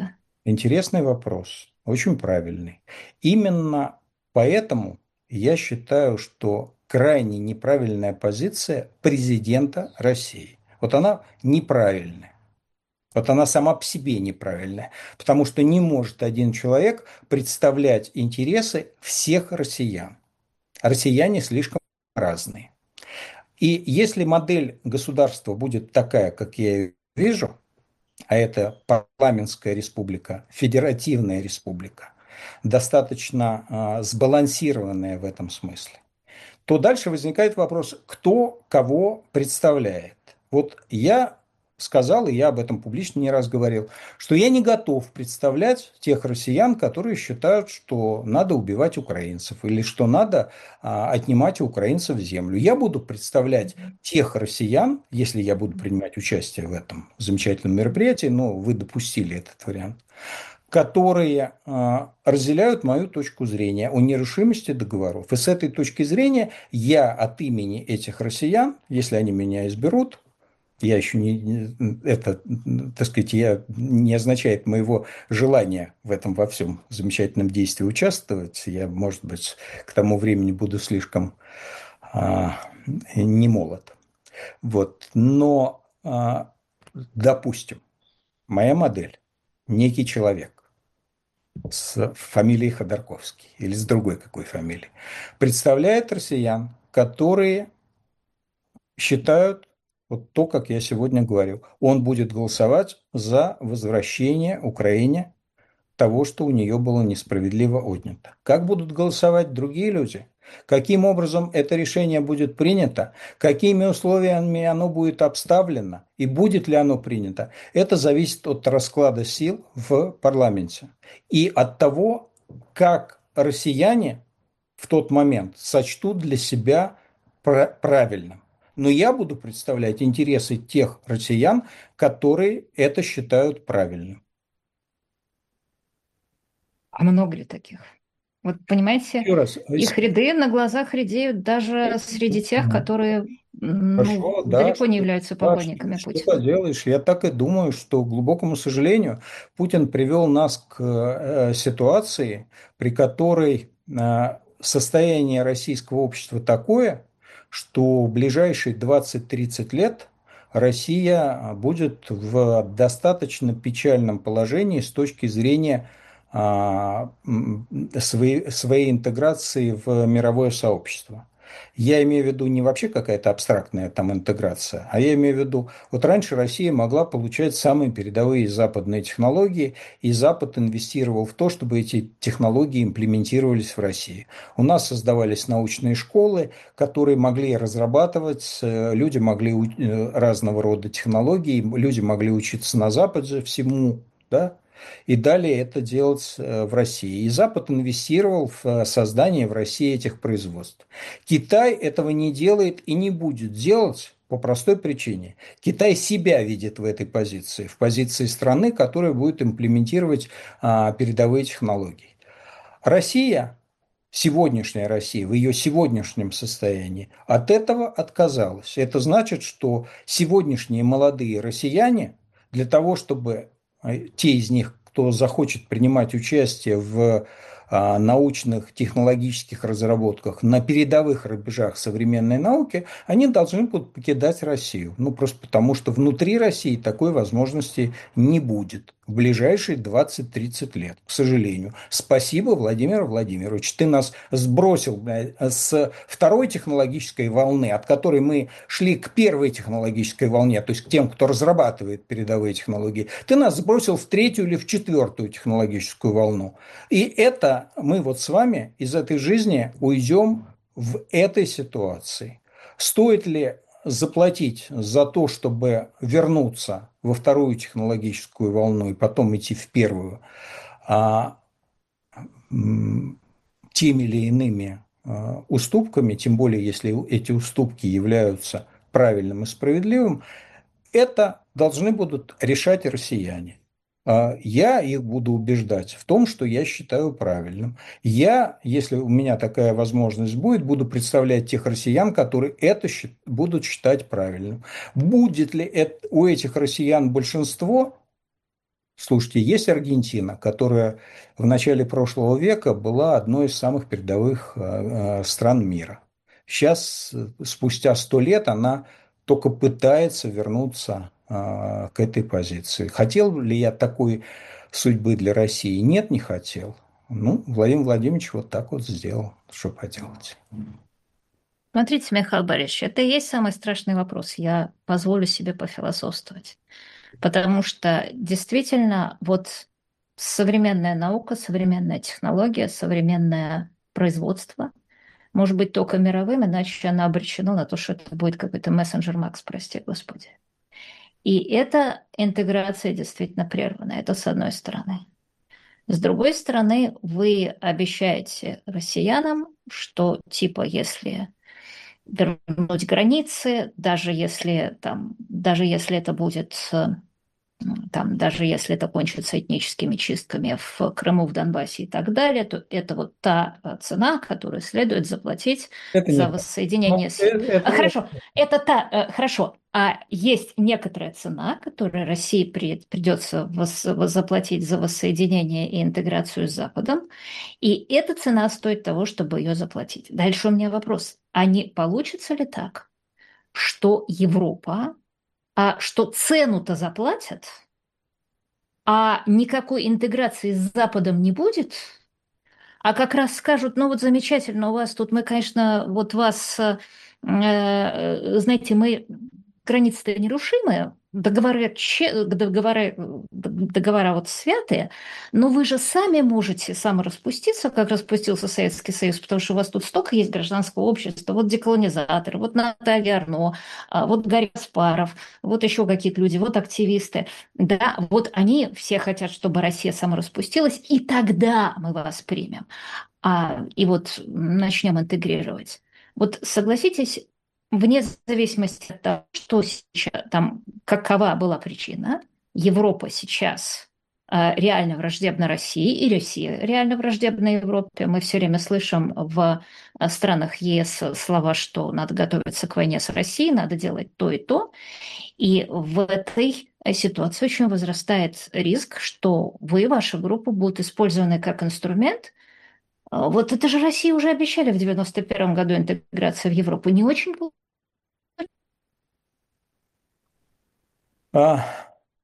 S2: Интересный вопрос, очень правильный. Именно поэтому я считаю, что крайне неправильная позиция президента России. Вот она неправильная. Вот она сама по себе неправильная, потому что не может один человек представлять интересы всех россиян. Россияне слишком разные. И если модель государства будет такая, как я ее вижу, а это парламентская республика, федеративная республика, достаточно а, сбалансированная в этом смысле, то дальше возникает вопрос, кто кого представляет. Вот я сказал, и я об этом публично не раз говорил, что я не готов представлять тех россиян, которые считают, что надо убивать украинцев или что надо а, отнимать у украинцев землю. Я буду представлять тех россиян, если я буду принимать участие в этом замечательном мероприятии, но вы допустили этот вариант, которые а, разделяют мою точку зрения о нерушимости договоров. И с этой точки зрения я от имени этих россиян, если они меня изберут, я еще не, это, так сказать, я, не означает моего желания в этом во всем замечательном действии участвовать. Я, может быть, к тому времени буду слишком а, не молод. Вот. Но, а, допустим, моя модель, некий человек, с фамилией Ходорковский или с другой какой фамилией, представляет россиян, которые считают вот то, как я сегодня говорил. Он будет голосовать за возвращение Украине того, что у нее было несправедливо отнято. Как будут голосовать другие люди? Каким образом это решение будет принято? Какими условиями оно будет обставлено? И будет ли оно принято? Это зависит от расклада сил в парламенте. И от того, как россияне в тот момент сочтут для себя правильным. Но я буду представлять интересы тех россиян, которые это считают правильным.
S1: А много ли таких? Вот понимаете,
S2: Еще раз,
S1: их ряды на глазах редеют даже среди тех, которые, ну,
S2: хорошо, да,
S1: далеко не
S2: что,
S1: являются
S2: да, что,
S1: поклонниками
S2: что
S1: Путина.
S2: поделаешь. Я так и думаю, что, к глубокому сожалению, Путин привел нас к э, ситуации, при которой э, состояние российского общества такое, что в ближайшие двадцать-тридцать лет Россия будет в достаточно печальном положении с точки зрения а, своей, своей интеграции в мировое сообщество. Я имею в виду не вообще какая-то абстрактная там интеграция, а я имею в виду, вот раньше Россия могла получать самые передовые западные технологии, и Запад инвестировал в то, чтобы эти технологии имплементировались в России. У нас создавались научные школы, которые могли разрабатывать, люди могли разного рода технологии, люди могли учиться на Западе всему, да, и далее это делать в России. И Запад инвестировал в создание в России этих производств. Китай этого не делает и не будет делать по простой причине. Китай себя видит в этой позиции, в позиции страны, которая будет имплементировать а, передовые технологии. Россия, сегодняшняя Россия, в ее сегодняшнем состоянии, от этого отказалась. Это значит, что сегодняшние молодые россияне для того, чтобы те из них, кто захочет принимать участие в а, научных, технологических разработках на передовых рубежах современной науки, они должны будут покидать Россию. Ну, просто потому, что внутри России такой возможности не будет в ближайшие двадцать-тридцать лет, к сожалению. Спасибо, Владимир Владимирович, ты нас сбросил с второй технологической волны, от которой мы шли к первой технологической волне, то есть к тем, кто разрабатывает передовые технологии. Ты нас сбросил в третью или в четвертую технологическую волну. И это мы вот с вами из этой жизни уйдем в этой ситуации. Стоит ли заплатить за то, чтобы вернуться во вторую технологическую волну и потом идти в первую, а, теми или иными а, уступками, тем более если эти уступки являются правильным и справедливым, это должны будут решать россияне. Я их буду убеждать в том, что я считаю правильным. Я, если у меня такая возможность будет, буду представлять тех россиян, которые это будут считать правильным. Будет ли это у этих россиян большинство? Слушайте, есть Аргентина, которая в начале прошлого века была одной из самых передовых э, э, стран мира. Сейчас, э, спустя сто лет, она только пытается вернуться э, к этой позиции. Хотел ли я такой судьбы для России? Нет, не хотел. Ну, Владимир Владимирович вот так вот сделал. Что поделать?
S1: Смотрите, Михаил Борисович, это и есть самый страшный вопрос. Я позволю себе пофилософствовать. Потому что действительно вот современная наука, современная технология, современное производство может быть только мировым, иначе она обречена на то, что это будет какой-то мессенджер Макс, прости господи. И эта интеграция действительно прервана. Это с одной стороны. С другой стороны, вы обещаете россиянам, что типа если вернуть границы, даже если, там, даже если это будет э, там, даже если это кончится этническими чистками в Крыму, в Донбассе и так далее, то это вот та э, цена, которую следует заплатить
S2: Это
S1: за
S2: не так.
S1: воссоединение
S2: Ну,
S1: с...
S2: э, это,
S1: А,
S2: это
S1: хорошо, это та... э, Хорошо, а есть некоторая цена, которую России при, придется вос, вос- заплатить за воссоединение и интеграцию с Западом, и эта цена стоит того, чтобы ее заплатить. Дальше у меня вопрос. А не получится ли так, что Европа, а что цену-то заплатят, а никакой интеграции с Западом не будет, а как раз скажут, ну вот замечательно, у вас тут мы, конечно, вот вас, э, э, знаете, мы границы-то нерушимые, договоры, че- договоры, договора вот святые, но вы же сами можете самораспуститься, как распустился Советский Союз, потому что у вас тут столько есть гражданского общества, вот деколонизаторы, вот Наталья Арно, а, вот Гарри Каспаров, вот еще какие-то люди, вот активисты, да, вот они все хотят, чтобы Россия самораспустилась, и тогда мы вас примем а, и вот начнем интегрировать. Вот согласитесь, вне зависимости от того, что сейчас, там, какова была причина, Европа сейчас а, реально враждебна России, и Россия реально враждебна Европе. Мы все время слышим в а, странах ЕС слова, что надо готовиться к войне с Россией, надо делать то и то. И в этой ситуации очень возрастает риск, что вы, ваша группа, будут использованы как инструмент. А, Вот это же России уже обещали в девяносто первом году интеграция в Европу. Не очень было.
S2: А,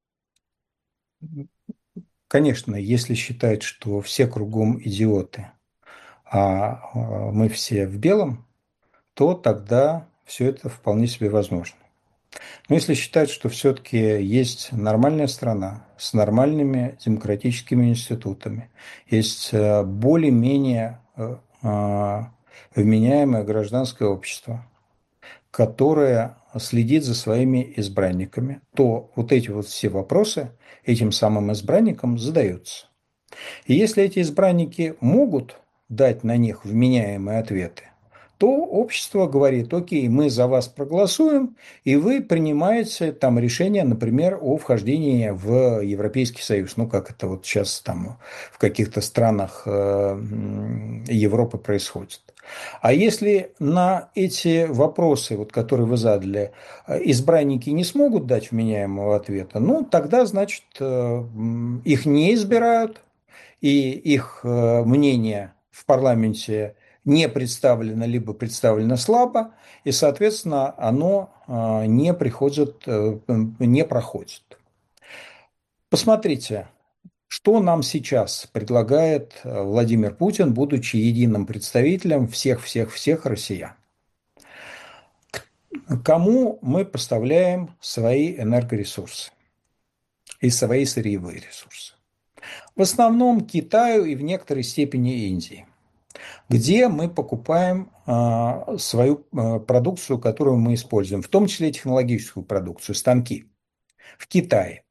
S2: конечно, если считать, что все кругом идиоты, а а, мы все в белом, то тогда все это вполне себе возможно. Но если считать, что все-таки есть нормальная страна с нормальными демократическими институтами, есть э, более-менее э, а, вменяемое гражданское общество, которое следит за своими избранниками, то вот эти вот все вопросы этим самым избранникам задаются. И если эти избранники могут дать на них вменяемые ответы, то общество говорит: окей, мы за вас проголосуем, и вы принимаете там решение, например, о вхождении в Европейский Союз. Ну, как это вот сейчас там в каких-то странах э, Европы происходит. А если на эти вопросы, вот, которые вы задали, э, избранники не смогут дать вменяемого ответа, ну, тогда, значит, э, их не избирают, и их э, мнение в парламенте не представлено, либо представлено слабо, и, соответственно, оно э, не приходит, э, не проходит. Посмотрите, что нам сейчас предлагает э, Владимир Путин, будучи единым представителем всех-всех-всех россиян. Кому мы поставляем свои энергоресурсы и свои сырьевые ресурсы? В основном Китаю и в некоторой степени Индии, где мы покупаем а, свою а, продукцию, которую мы используем, в том числе технологическую продукцию, станки, в Китае.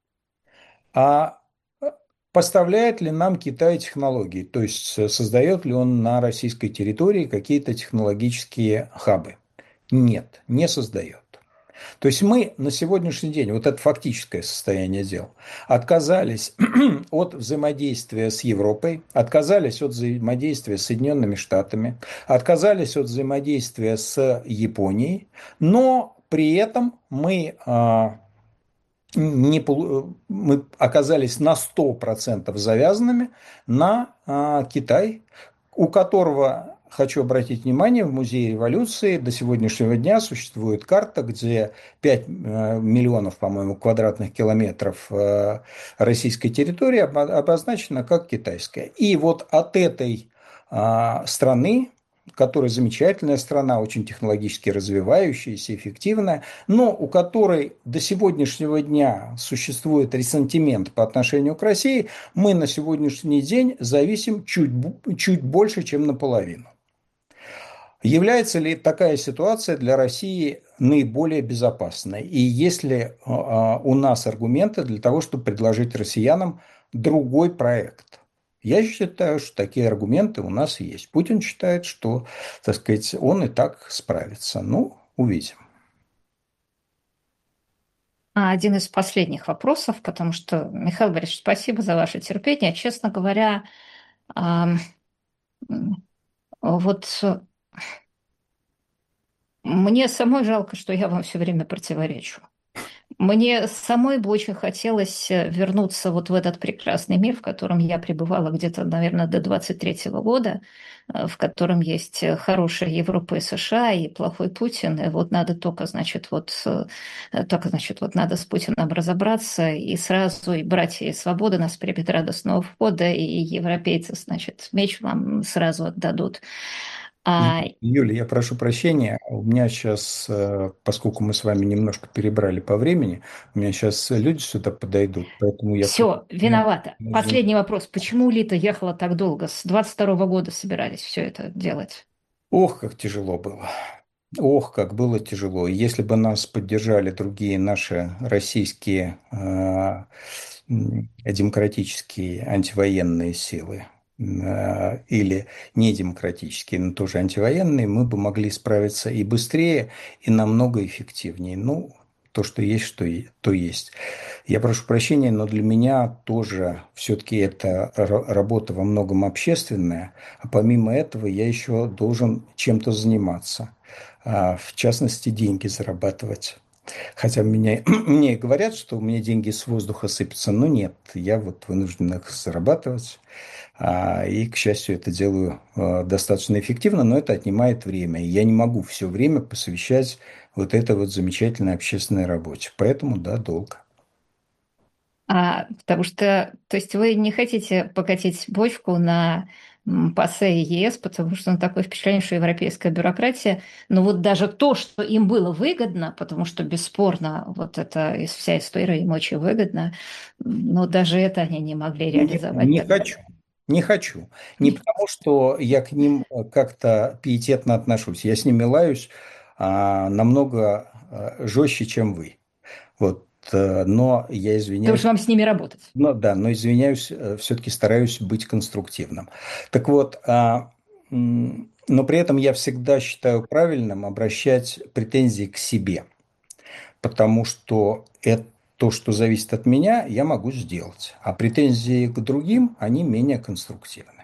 S2: А поставляет ли нам Китай технологии, то есть создает ли он на российской территории какие-то технологические хабы? Нет, не создает. То есть мы на сегодняшний день, вот это фактическое состояние дел, отказались от взаимодействия с Европой, отказались от взаимодействия с Соединенными Штатами, отказались от взаимодействия с Японией, но при этом мы а, не, полу- мы оказались на сто процентов завязанными на а, Китай, у которого, хочу обратить внимание, в Музее революции до сегодняшнего дня существует карта, где пять э, миллионов, по-моему, квадратных километров э, российской территории обо- обозначена как китайская. И вот от этой а, страны, которая замечательная страна, очень технологически развивающаяся, эффективная, но у которой до сегодняшнего дня существует ресентимент по отношению к России, мы на сегодняшний день зависим чуть, чуть больше, чем наполовину. Является ли такая ситуация для России наиболее безопасной? И есть ли а, у нас аргументы для того, чтобы предложить россиянам другой проект? Я считаю, что такие аргументы у нас есть. Путин считает, что, так сказать, он и так справится. Ну, увидим.
S1: А один из последних вопросов, потому что, Михаил Борисович, спасибо за ваше терпение. Честно говоря, ам, м, вот мне самой жалко, что я вам все время противоречу. Мне самой бы очень хотелось э, вернуться вот в этот прекрасный мир, в котором я пребывала где-то, наверное, до двадцать третьего года, э, в котором есть э, хорошая Европа и США и плохой Путин. И вот надо только, значит, вот, э, только, значит, вот надо с Путиным разобраться, и сразу и братья и свобода нас примет радостного входа, и европейцы, значит, меч вам сразу отдадут. А,
S2: Юля, я прошу прощения, у меня сейчас, э, поскольку мы с вами немножко перебрали по времени, у меня сейчас люди сюда подойдут, поэтому я
S1: все,
S2: предлагаю,
S1: виновата. Последний вопрос. Почему Лита ехала так долго? С двадцать второго года собирались все это делать.
S2: ох, как тяжело было. Ох, как было тяжело. И если бы нас поддержали другие наши российские э, м, демократические антивоенные силы э, или недемократические, но тоже антивоенные, мы бы могли справиться и быстрее, и намного эффективнее. Ну, то, что есть, что и- то есть. Я прошу прощения, но для меня тоже все-таки это ра- работа во многом общественная, а помимо этого я еще должен чем-то заниматься, а, в частности, деньги зарабатывать. Хотя меня, мне говорят, что у меня деньги с воздуха сыпятся, но нет, я вот вынужден их зарабатывать. А, И, к счастью, это делаю а, достаточно эффективно, но это отнимает время. И я не могу все время посвящать вот этой вот замечательной общественной работе. Поэтому, да, долго.
S1: А, потому что, то есть вы не хотите покатить бочку на м, ПАСЕ и ЕС, потому что ну, такое впечатление, что европейская бюрократия, ну вот даже то, что им было выгодно, потому что бесспорно вот это из- вся история им очень выгодна, но даже это они не могли
S2: Не,
S1: реализовать
S2: не
S1: тогда.
S2: хочу. Не хочу. Не потому, что я к ним э, как-то пиететно отношусь. Я с ними лаюсь а, намного а, жестче, чем вы. Вот, э, но я
S1: Потому
S2: извиняюсь.
S1: что вам с ними работать.
S2: Ну да, но извиняюсь, все-таки стараюсь быть конструктивным. Так вот, а, м, но при этом я всегда считаю правильным обращать претензии к себе, потому что это то, что зависит от меня, я могу сделать, а претензии к другим, они менее конструктивны.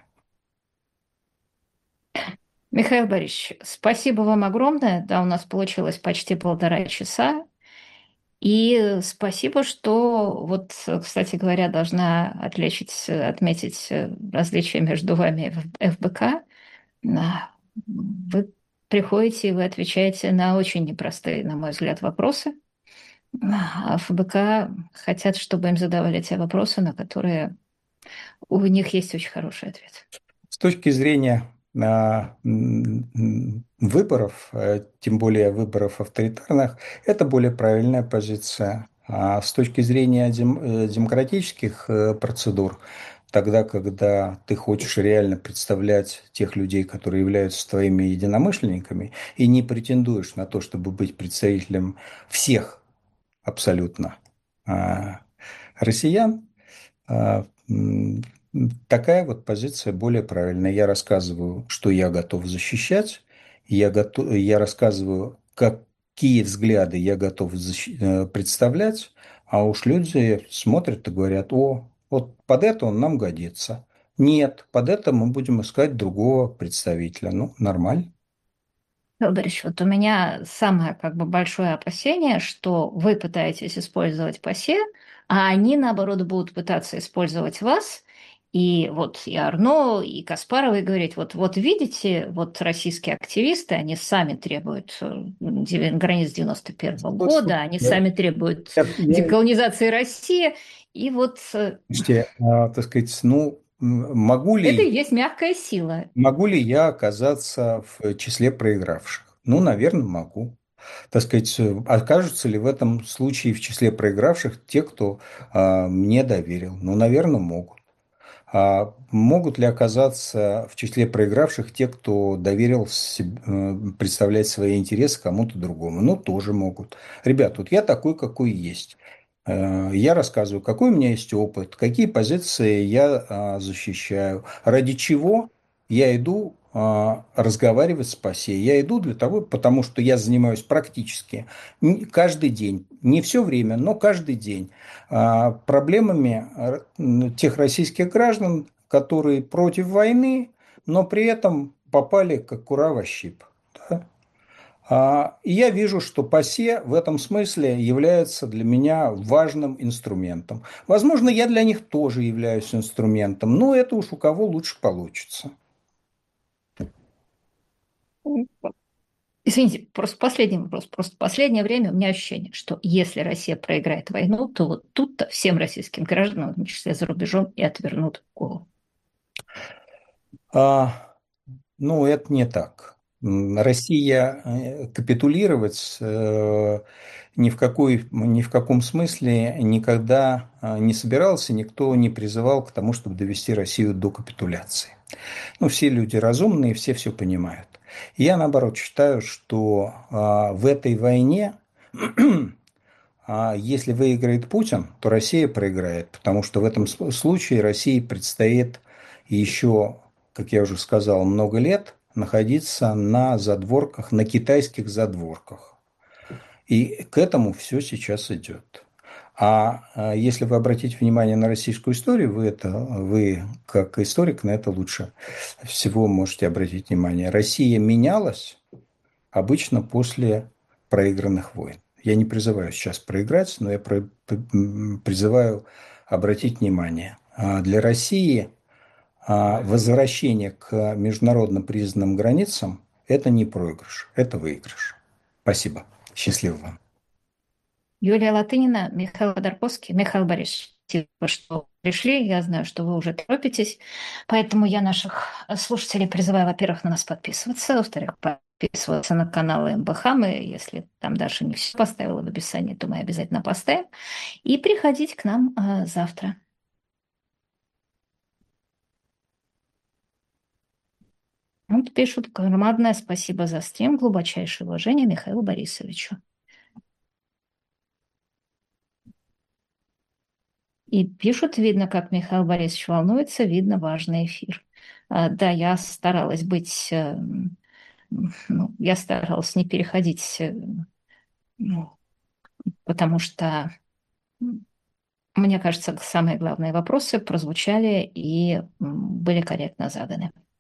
S1: Михаил Борисович, спасибо вам огромное. Да, у нас получилось почти полтора часа. И спасибо, что, вот, кстати говоря, должна отличить, отметить э, различия между вами и эф бэ ка. А, Вы приходите и вы отвечаете на очень непростые, на мой взгляд, вопросы. А эф бэ ка хотят, чтобы им задавали те вопросы, на которые у них есть очень хороший ответ.
S2: С точки зрения а, м, м, выборов, э, тем более выборов авторитарных, это более правильная позиция. А с точки зрения дем- э, демократических э, процедур, тогда, когда ты хочешь реально представлять тех людей, которые являются твоими единомышленниками, и не претендуешь на то, чтобы быть представителем всех абсолютно а, россиян, а, м, такая вот позиция более правильная. Я рассказываю, что я готов защищать, я, готов, я рассказываю, какие взгляды я готов защи- э, представлять, а уж люди смотрят и говорят, о, вот под это он нам годится. Нет, под это мы будем искать другого представителя. Ну, нормально.
S1: Михаил Борисович, вот у меня самое как бы большое опасение, что вы пытаетесь использовать ПАСЕ, а они, наоборот, будут пытаться использовать вас. И вот и Арно, и Каспаровой говорить, вот, вот видите, вот российские активисты, они сами требуют э, деви- границ девяносто первого года, они
S2: Я,
S1: сами требуют
S2: я,
S1: деколонизации России. И вот э,
S2: Слушайте, а, так сказать, ну, м, могу
S1: это и
S2: ли,
S1: есть мягкая сила.
S2: могу ли я оказаться в числе проигравших? Ну, наверное, могу. Так сказать, э, окажутся ли в этом случае в числе проигравших те, кто а, мне доверил? Ну, наверное, могут. А могут ли оказаться в числе проигравших те, кто доверил себ- э, представлять свои интересы кому-то другому? Ну, тоже могут. Ребят, вот я такой, какой есть. Э, Я рассказываю, какой у меня есть опыт, какие позиции я а, защищаю, ради чего я иду а, разговаривать с ПАСЕ. Я иду для того, потому что я занимаюсь практически н- каждый день, не все время, но каждый день а, проблемами а, м, тех российских граждан, которые против войны, но при этом попали как кура во щип. Да? А, И я вижу, что ПАСЕ в этом смысле является для меня важным инструментом. Возможно, я для них тоже являюсь инструментом, но это уж у кого лучше получится.
S1: Извините, просто последний вопрос. Просто в последнее время у меня ощущение, что если Россия проиграет войну, то вот тут-то всем российским гражданам, в том числе за рубежом, и отвернут голову.
S2: А, ну, это не так. М, Россия э, капитулировать э, ни в какой, ни в каком смысле никогда э, не собирался, никто не призывал к тому, чтобы довести Россию до капитуляции. Ну, все люди разумные, все все понимают. Я, наоборот, считаю, что а, в этой войне, а, если выиграет Путин, то Россия проиграет, потому что в этом случае России предстоит еще, как я уже сказал, много лет находиться на задворках, на китайских задворках. И к этому все сейчас идет. А а, если вы обратите внимание на российскую историю, вы, это, вы как историк на это лучше всего можете обратить внимание. Россия менялась обычно после проигранных войн. Я не призываю сейчас проиграть, но я про- призываю обратить внимание. А для России а, возвращение к международно признанным границам – это не проигрыш, это выигрыш. Спасибо. Счастливо вам.
S1: Юлия Латынина, Михаил Ходорковский, Михаил Борисович, спасибо, что пришли. Я знаю, что вы уже торопитесь, поэтому я наших слушателей призываю, во-первых, на нас подписываться, во-вторых, подписываться на канал МБХ. Мы, если там Даша не все поставила в описании, то мы обязательно поставим. И приходить к нам а, завтра. Вот пишут: громадное спасибо за стрим, глубочайшее уважение Михаилу Борисовичу. И пишут: видно, как Михаил Борисович волнуется, видно, важный эфир. А, Да, я старалась быть, э, ну, я старалась не переходить, э, ну, потому что, м, мне кажется, самые главные вопросы прозвучали и м, были корректно заданы.